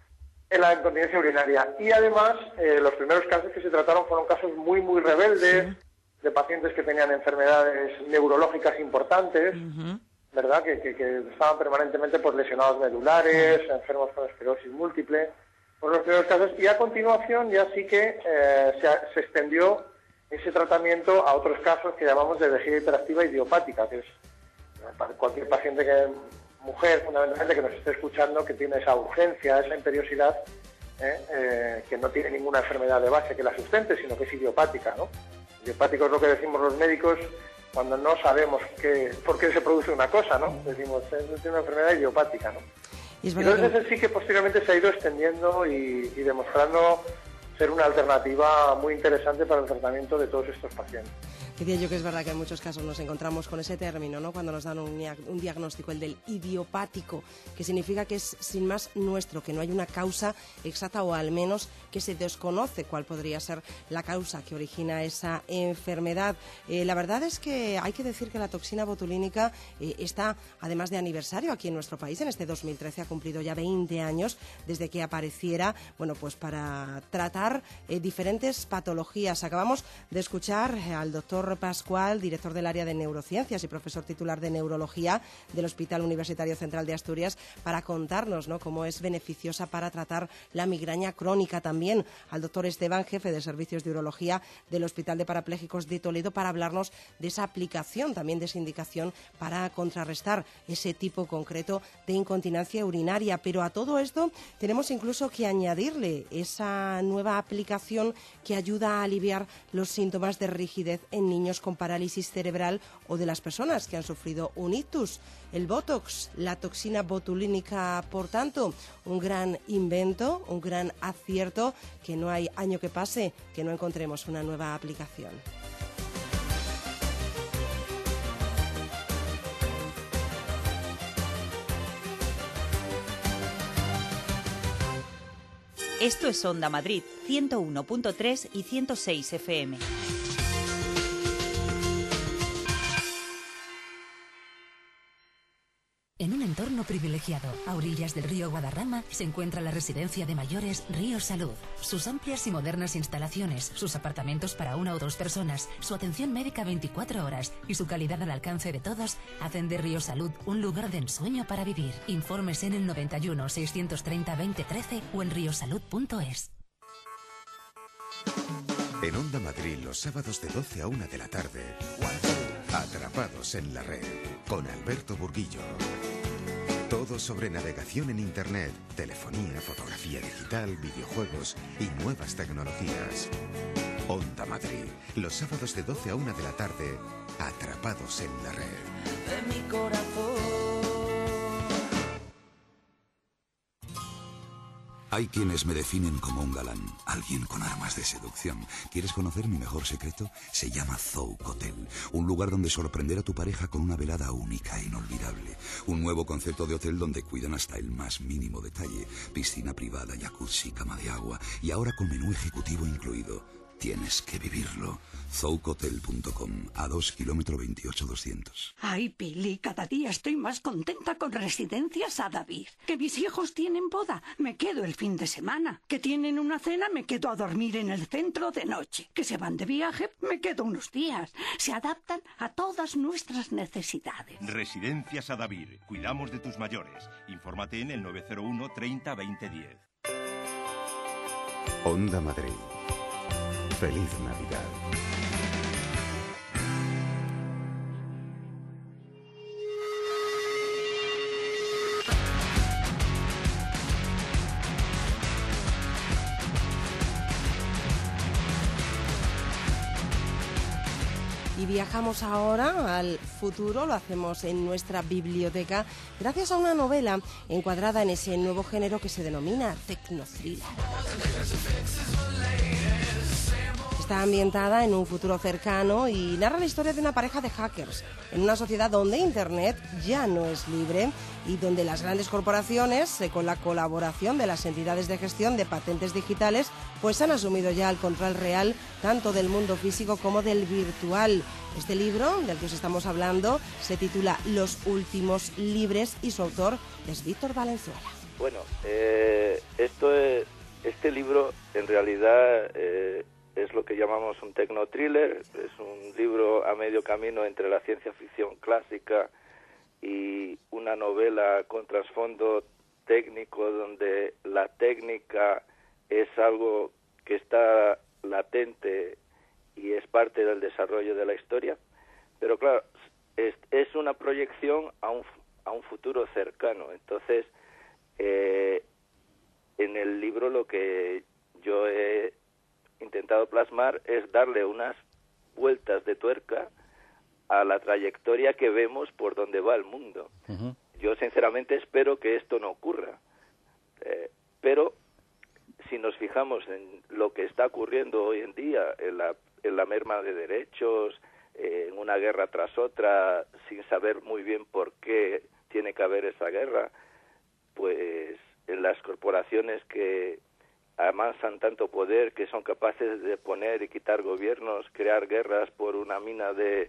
en la incontinencia urinaria. Y además, eh, los primeros casos que se trataron fueron casos muy, muy rebeldes, sí. de pacientes que tenían enfermedades neurológicas importantes, uh-huh. ¿verdad? Que, que, que estaban permanentemente pues, lesionados medulares, uh-huh. enfermos con esclerosis múltiple, por los primeros casos. Y a continuación ya sí que eh, se, se extendió ese tratamiento a otros casos que llamamos de vejiga hiperactiva idiopática, que es para cualquier paciente, que mujer fundamentalmente que nos esté escuchando, que tiene esa urgencia, esa imperiosidad, ¿eh? Eh, que no tiene ninguna enfermedad de base que la sustente, sino que es idiopática, ¿no? Idiopático es lo que decimos los médicos cuando no sabemos qué, por qué se produce una cosa, ¿no? Decimos, es una enfermedad idiopática, ¿no? Y es Entonces que... sí que posteriormente se ha ido extendiendo y, y demostrando ser una alternativa muy interesante para el tratamiento de todos estos pacientes. Decía yo que es verdad que en muchos casos nos encontramos con ese término, ¿no? Cuando nos dan un, un diagnóstico, el del idiopático, que significa que es sin más nuestro, que no hay una causa exacta o al menos que se desconoce cuál podría ser la causa que origina esa enfermedad. Eh, la verdad es que hay que decir que la toxina botulínica eh, está, además de aniversario aquí en nuestro país, en este dos mil trece ha cumplido ya veinte años desde que apareciera, bueno, pues para tratar eh, diferentes patologías. Acabamos de escuchar al doctor Pascual, director del área de neurociencias y profesor titular de neurología del Hospital Universitario Central de Asturias, para contarnos, ¿no?, cómo es beneficiosa para tratar la migraña crónica. También al doctor Esteban, jefe de servicios de urología del Hospital de Parapléjicos de Toledo, para hablarnos de esa aplicación, también de esa indicación para contrarrestar ese tipo concreto de incontinencia urinaria. Pero a todo esto tenemos incluso que añadirle esa nueva aplicación que ayuda a aliviar los síntomas de rigidez en niños con parálisis cerebral o de las personas que han sufrido un ictus. El Botox, la toxina botulínica, por tanto, un gran invento, un gran acierto, que no hay año que pase que no encontremos una nueva aplicación. Esto es Onda Madrid, ciento uno punto tres y ciento seis F M. En una entorno privilegiado, a orillas del río Guadarrama, se encuentra la residencia de mayores Río Salud. Sus amplias y modernas instalaciones, sus apartamentos para una o dos personas, su atención médica veinticuatro horas y su calidad al alcance de todos hacen de Río Salud un lugar de ensueño para vivir. Informes en el noventa y uno, seiscientos treinta, veinte trece o en riosalud punto es. En Onda Madrid, los sábados de doce a una de la tarde, Atrapados en la Red, con Alberto Burguillo. Todo sobre navegación en Internet, telefonía, fotografía digital, videojuegos y nuevas tecnologías. Onda Madrid, los sábados de doce a una de la tarde, Atrapados en la Red. De mi corazón. Hay quienes me definen como un galán, alguien con armas de seducción. ¿Quieres conocer mi mejor secreto? Se llama Zoukotel, un lugar donde sorprender a tu pareja con una velada única e inolvidable. Un nuevo concepto de hotel donde cuidan hasta el más mínimo detalle. Piscina privada, jacuzzi, cama de agua y ahora con menú ejecutivo incluido. Tienes que vivirlo. Zoukotel punto com, a dos kilómetros veintiocho doscientos. Ay, Pili, cada día estoy más contenta con Residencias Adavid. Que mis hijos tienen boda, me quedo el fin de semana. Que tienen una cena, me quedo a dormir en el centro de noche. Que se van de viaje, me quedo unos días. Se adaptan a todas nuestras necesidades. Residencias Adavid. Cuidamos de tus mayores. Infórmate en el nueve cero uno, treinta, veinte, diez. Onda Madrid. Feliz Navidad. Y viajamos ahora al futuro, lo hacemos en nuestra biblioteca, gracias a una novela encuadrada en ese nuevo género que se denomina tecnothriller. Está ambientada en un futuro cercano y narra la historia de una pareja de hackers en una sociedad donde Internet ya no es libre y donde las grandes corporaciones, eh, con la colaboración de las entidades de gestión de patentes digitales, pues han asumido ya el control real tanto del mundo físico como del virtual. Este libro del que os estamos hablando se titula Los últimos libres y su autor es Víctor Valenzuela. Bueno, eh, esto es, este libro en realidad eh, es lo que llamamos un tecnothriller. Es un libro a medio camino entre la ciencia ficción clásica y una novela con trasfondo técnico donde la técnica es algo que está latente y es parte del desarrollo de la historia. Pero claro, es, es una proyección a un, a un futuro cercano. Entonces, eh, en el libro lo que yo he intentado plasmar es darle unas vueltas de tuerca a la trayectoria que vemos por donde va el mundo. Uh-huh. Yo sinceramente espero que esto no ocurra, eh, pero si nos fijamos en lo que está ocurriendo hoy en día, en la, en la merma de derechos, eh, en una guerra tras otra, sin saber muy bien por qué tiene que haber esa guerra, pues en las corporaciones que amansan tanto poder, que son capaces de poner y quitar gobiernos, crear guerras por una mina de,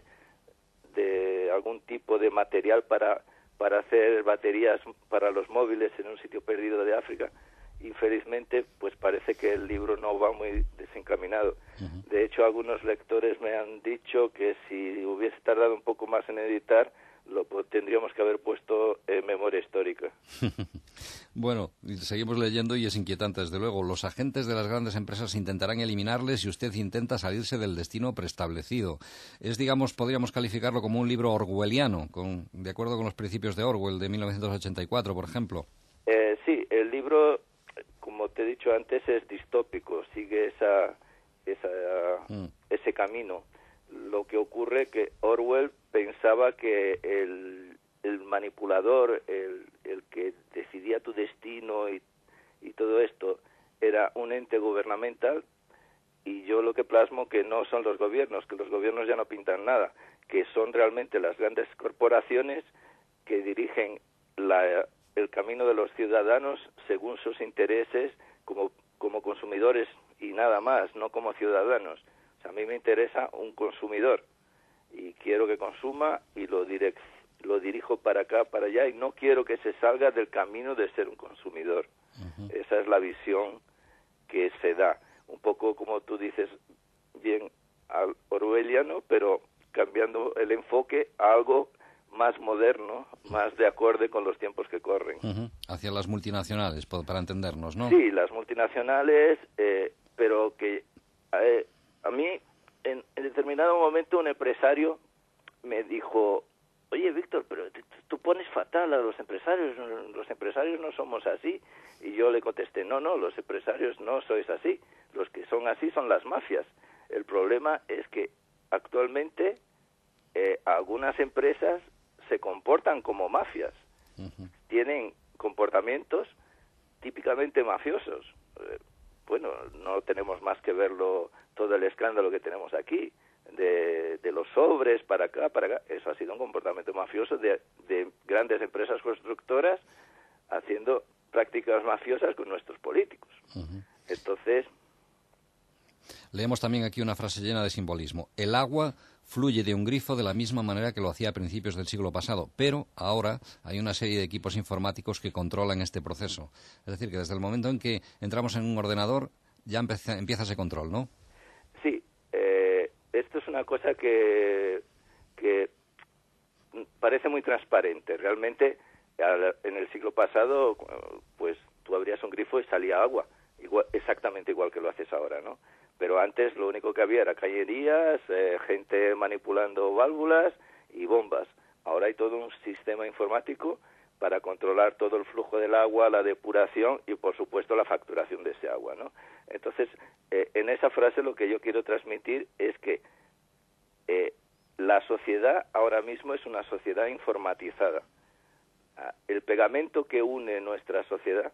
de algún tipo de material para, para hacer baterías para los móviles en un sitio perdido de África. Infelizmente, pues parece que el libro no va muy desencaminado. Uh-huh. De hecho, algunos lectores me han dicho que si hubiese tardado un poco más en editar, lo tendríamos que haber puesto en memoria histórica. Bueno, seguimos leyendo y es inquietante, desde luego. Los agentes de las grandes empresas intentarán eliminarles si usted intenta salirse del destino preestablecido. Es, digamos, podríamos calificarlo como un libro orwelliano, con, de acuerdo con los principios de Orwell de mil novecientos ochenta y cuatro, por ejemplo. Eh, sí, el libro, como te he dicho antes, es distópico, sigue esa, esa, mm. ese camino. Lo que ocurre que Orwell pensaba que el, el manipulador, el, el que decidía tu destino y, y todo esto, era un ente gubernamental, y yo lo que plasmo que no son los gobiernos, que los gobiernos ya no pintan nada, que son realmente las grandes corporaciones que dirigen la, el camino de los ciudadanos según sus intereses como, como consumidores y nada más, no como ciudadanos. O sea, a mí me interesa un consumidor y quiero que consuma y lo direc- lo dirijo para acá, para allá, y no quiero que se salga del camino de ser un consumidor. Uh-huh. Esa es la visión que se da. Un poco como tú dices, bien al orwelliano, pero cambiando el enfoque a algo más moderno, más de acorde con los tiempos que corren. Uh-huh. Hacia las multinacionales, para entendernos, ¿no? Sí, las multinacionales, eh, pero que eh, a mí en, en determinado momento un empresario me dijo: oye, Víctor, pero tú pones fatal a los empresarios, los empresarios no somos así. Y yo le contesté: no, no, los empresarios no sois así, los que son así son las mafias. El problema es que actualmente eh, algunas empresas se comportan como mafias, uh-huh. tienen comportamientos típicamente mafiosos. Eh, bueno, no tenemos más que verlo, todo el escándalo que tenemos aquí, de, de los sobres para acá, para acá. Eso ha sido un comportamiento mafioso de, de grandes empresas constructoras haciendo prácticas mafiosas con nuestros políticos. Uh-huh. Entonces... Leemos también aquí una frase llena de simbolismo. El agua fluye de un grifo de la misma manera que lo hacía a principios del siglo pasado, pero ahora hay una serie de equipos informáticos que controlan este proceso. Es decir, que desde el momento en que entramos en un ordenador ya empieza, empieza ese control, ¿no? Sí, eh, esto es una cosa que, que parece muy transparente. Realmente, en el siglo pasado, pues tú abrías un grifo y salía agua, igual, exactamente igual que lo haces ahora, ¿no? Pero antes lo único que había era cañerías, eh, gente manipulando válvulas y bombas. Ahora hay todo un sistema informático para controlar todo el flujo del agua, la depuración y, por supuesto, la facturación de ese agua, ¿no? Entonces, eh, en esa frase lo que yo quiero transmitir es que eh, la sociedad ahora mismo es una sociedad informatizada. El pegamento que une nuestra sociedad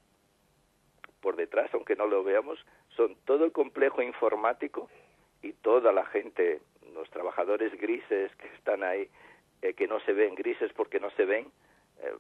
por detrás, aunque no lo veamos, son todo el complejo informático y toda la gente, los trabajadores grises que están ahí, eh, que no se ven, grises porque no se ven, eh,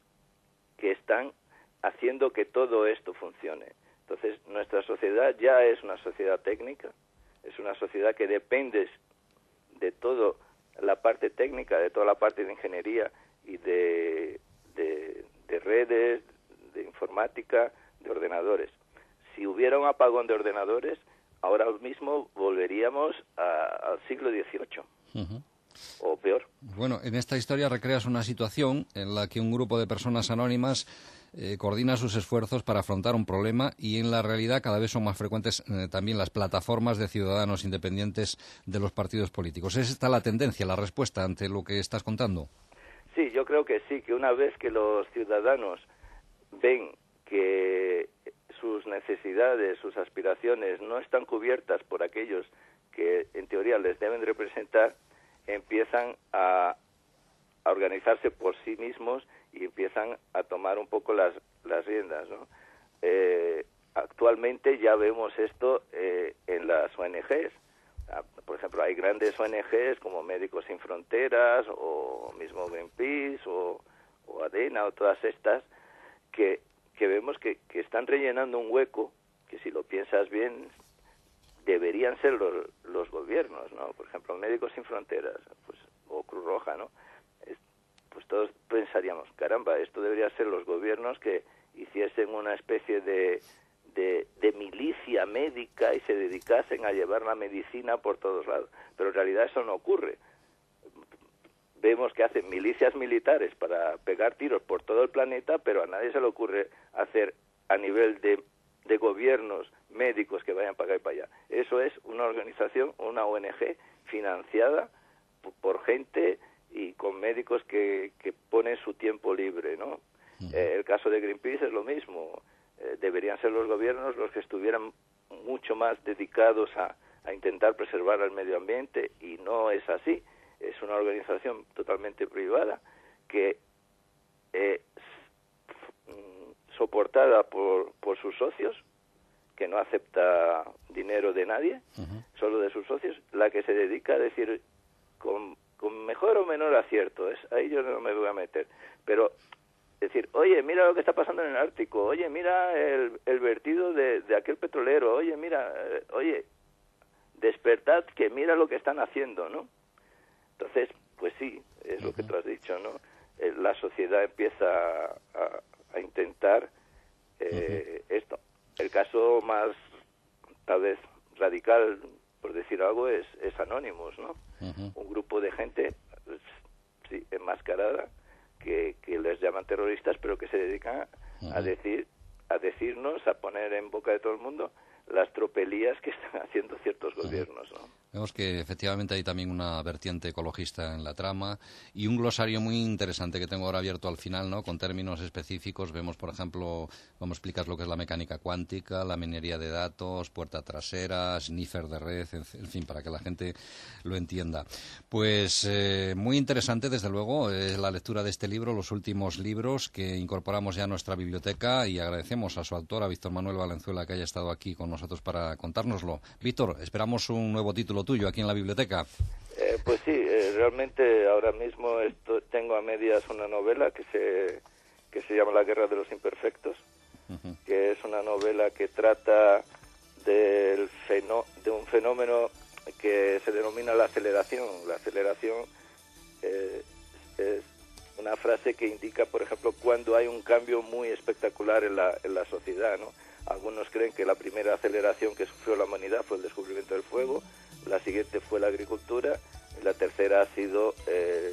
que están haciendo que todo esto funcione. Entonces, nuestra sociedad ya es una sociedad técnica, es una sociedad que depende de toda la parte técnica, de toda la parte de ingeniería y de, de, de redes, de informática, de ordenadores. Si hubiera un apagón de ordenadores, ahora mismo volveríamos a, al siglo dieciocho. Uh-huh. O peor. Bueno, en esta historia recreas una situación en la que un grupo de personas anónimas eh, coordina sus esfuerzos para afrontar un problema y en la realidad cada vez son más frecuentes eh, también las plataformas de ciudadanos independientes de los partidos políticos. ¿Es esta la tendencia, la respuesta ante lo que estás contando? Sí, yo creo que sí, que una vez que los ciudadanos ven que sus necesidades, sus aspiraciones no están cubiertas por aquellos que en teoría les deben representar, empiezan a, a organizarse por sí mismos y empiezan a tomar un poco las, las riendas, ¿no? Eh, actualmente ya vemos esto eh, en las O N Ges. Por ejemplo, hay grandes O N Ges como Médicos Sin Fronteras o mismo Greenpeace o, o ADENA o todas estas que, que vemos que, que están rellenando un hueco que, si lo piensas bien, deberían ser los, los gobiernos, ¿no? Por ejemplo, Médicos Sin Fronteras, pues, o Cruz Roja, ¿no? Es, pues todos pensaríamos, caramba, esto debería ser los gobiernos que hiciesen una especie de, de, de milicia médica y se dedicasen a llevar la medicina por todos lados. Pero en realidad eso no ocurre. Vemos que hacen milicias militares para pegar tiros por todo el planeta, pero a nadie se le ocurre hacer a nivel de, de gobiernos médicos que vayan para acá y para allá. Eso es una organización, una O N Ge financiada por, por gente y con médicos que, que ponen su tiempo libre, ¿no? Uh-huh. Eh, el caso de Greenpeace es lo mismo. Eh, deberían ser los gobiernos los que estuvieran mucho más dedicados a, a intentar preservar el medio ambiente, y no es así. Es una organización totalmente privada que es soportada por, por sus socios, que no acepta dinero de nadie, uh-huh. solo de sus socios, la que se dedica a decir con, con mejor o menor acierto, es, ahí yo no me voy a meter, pero decir, oye, mira lo que está pasando en el Ártico, oye, mira el, el vertido de, de aquel petrolero, oye, mira, eh, oye, despertad que mira lo que están haciendo, ¿no? Entonces, pues sí, es lo que tú has dicho, ¿no? Eh, la sociedad empieza a, a intentar eh, uh-huh. esto. El caso más, tal vez, radical, por decir algo, es, es Anonymous, ¿no? Uh-huh. Un grupo de gente, pues, sí, enmascarada, que, que les llaman terroristas, pero que se dedican uh-huh. a decir, a decirnos, a poner en boca de todo el mundo las tropelías que están haciendo ciertos uh-huh. gobiernos, ¿no? Vemos que efectivamente hay también una vertiente ecologista en la trama y un glosario muy interesante que tengo ahora abierto al final, ¿no? Con términos específicos. Vemos, por ejemplo, vamos a explicar lo que es la mecánica cuántica, la minería de datos, puerta trasera, sniffer de red, en fin, para que la gente lo entienda. Pues eh, muy interesante, desde luego, eh, la lectura de este libro, los últimos libros que incorporamos ya a nuestra biblioteca, y agradecemos a su autor, a Víctor Manuel Valenzuela, que haya estado aquí con nosotros para contárnoslo. Víctor, esperamos un nuevo título tuyo aquí en la biblioteca. Eh, pues sí, eh, realmente ahora mismo esto, tengo a medias una novela que se que se llama La guerra de los imperfectos, uh-huh. que es una novela que trata del fenó- de un fenómeno que se denomina la aceleración. La aceleración eh, es una frase que indica, por ejemplo, cuando hay un cambio muy espectacular en la, en la sociedad, ¿no? Algunos creen que la primera aceleración que sufrió la humanidad fue el descubrimiento del fuego, la siguiente fue la agricultura, y la tercera ha sido eh,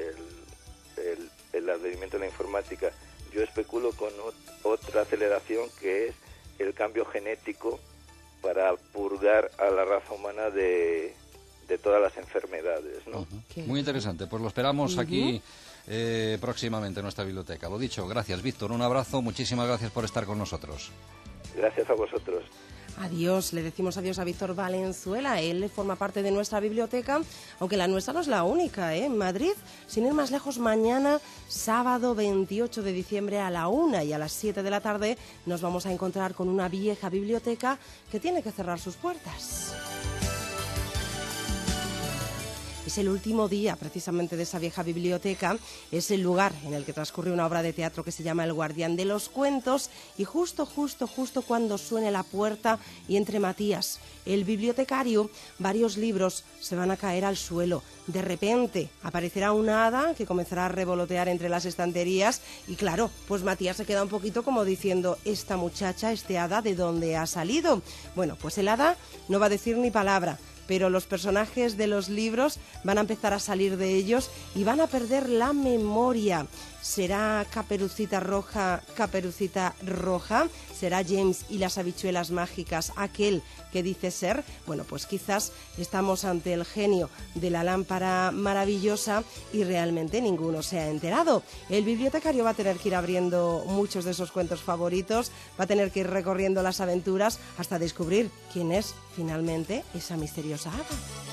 el, el, el advenimiento de la informática. Yo especulo con ot- otra aceleración, que es el cambio genético para purgar a la raza humana de, de todas las enfermedades, ¿no? Uh-huh. Muy interesante, pues lo esperamos uh-huh. aquí eh, próximamente en nuestra biblioteca. Lo dicho, gracias Víctor, un abrazo, muchísimas gracias por estar con nosotros. Gracias a vosotros. Adiós, le decimos adiós a Víctor Valenzuela. Él forma parte de nuestra biblioteca, aunque la nuestra no es la única, ¿eh? En Madrid, sin ir más lejos, mañana, sábado veintiocho de diciembre, a la una y a las siete de la tarde, nos vamos a encontrar con una vieja biblioteca que tiene que cerrar sus puertas. Es el último día, precisamente, de esa vieja biblioteca. Es el lugar en el que transcurre una obra de teatro que se llama El guardián de los cuentos. Y justo, justo, justo cuando suene la puerta y entre Matías, el bibliotecario, varios libros se van a caer al suelo. De repente aparecerá una hada que comenzará a revolotear entre las estanterías. Y claro, pues Matías se queda un poquito como diciendo, esta muchacha, este hada, ¿de dónde ha salido? Bueno, pues el hada no va a decir ni palabra, pero los personajes de los libros van a empezar a salir de ellos y van a perder la memoria. ¿Será Caperucita Roja, Caperucita Roja? ¿Será James y las habichuelas mágicas aquel que dice ser? Bueno, pues quizás estamos ante el genio de la lámpara maravillosa y realmente ninguno se ha enterado. El bibliotecario va a tener que ir abriendo muchos de esos cuentos favoritos, va a tener que ir recorriendo las aventuras hasta descubrir quién es finalmente esa misteriosa hada.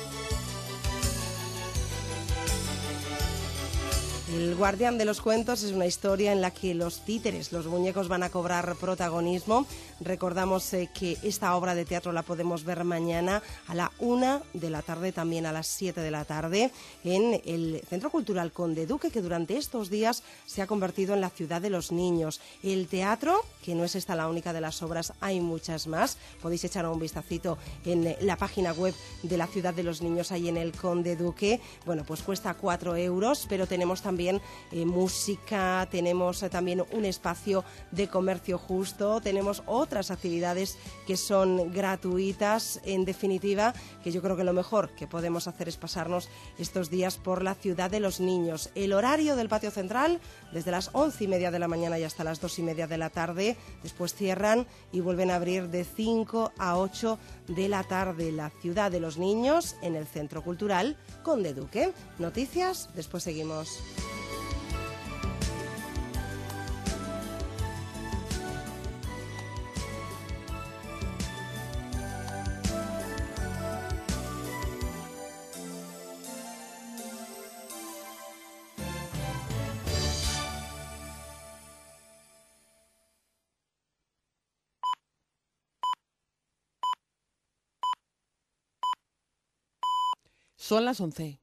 El guardián de los cuentos es una historia en la que los títeres, los muñecos, van a cobrar protagonismo. Recordamos eh, que esta obra de teatro la podemos ver mañana a la una de la tarde, también a las siete de la tarde, en el Centro Cultural Conde Duque, que durante estos días se ha convertido en la ciudad de los niños. El teatro, que no es esta la única de las obras, hay muchas más. Podéis echar un vistacito en la página web de la ciudad de los niños, ahí en el Conde Duque. Bueno, pues cuesta cuatro euros, pero tenemos también Eh, música, tenemos eh, también un espacio de comercio justo, tenemos otras actividades que son gratuitas. En definitiva, que yo creo que lo mejor que podemos hacer es pasarnos estos días por la ciudad de los niños. El horario del patio central, desde las once y media de la mañana y hasta las dos y media de la tarde. Después cierran y vuelven a abrir de cinco a ocho de la tarde. La ciudad de los niños en el Centro Cultural Conde Duque. Noticias, después seguimos. Son las once.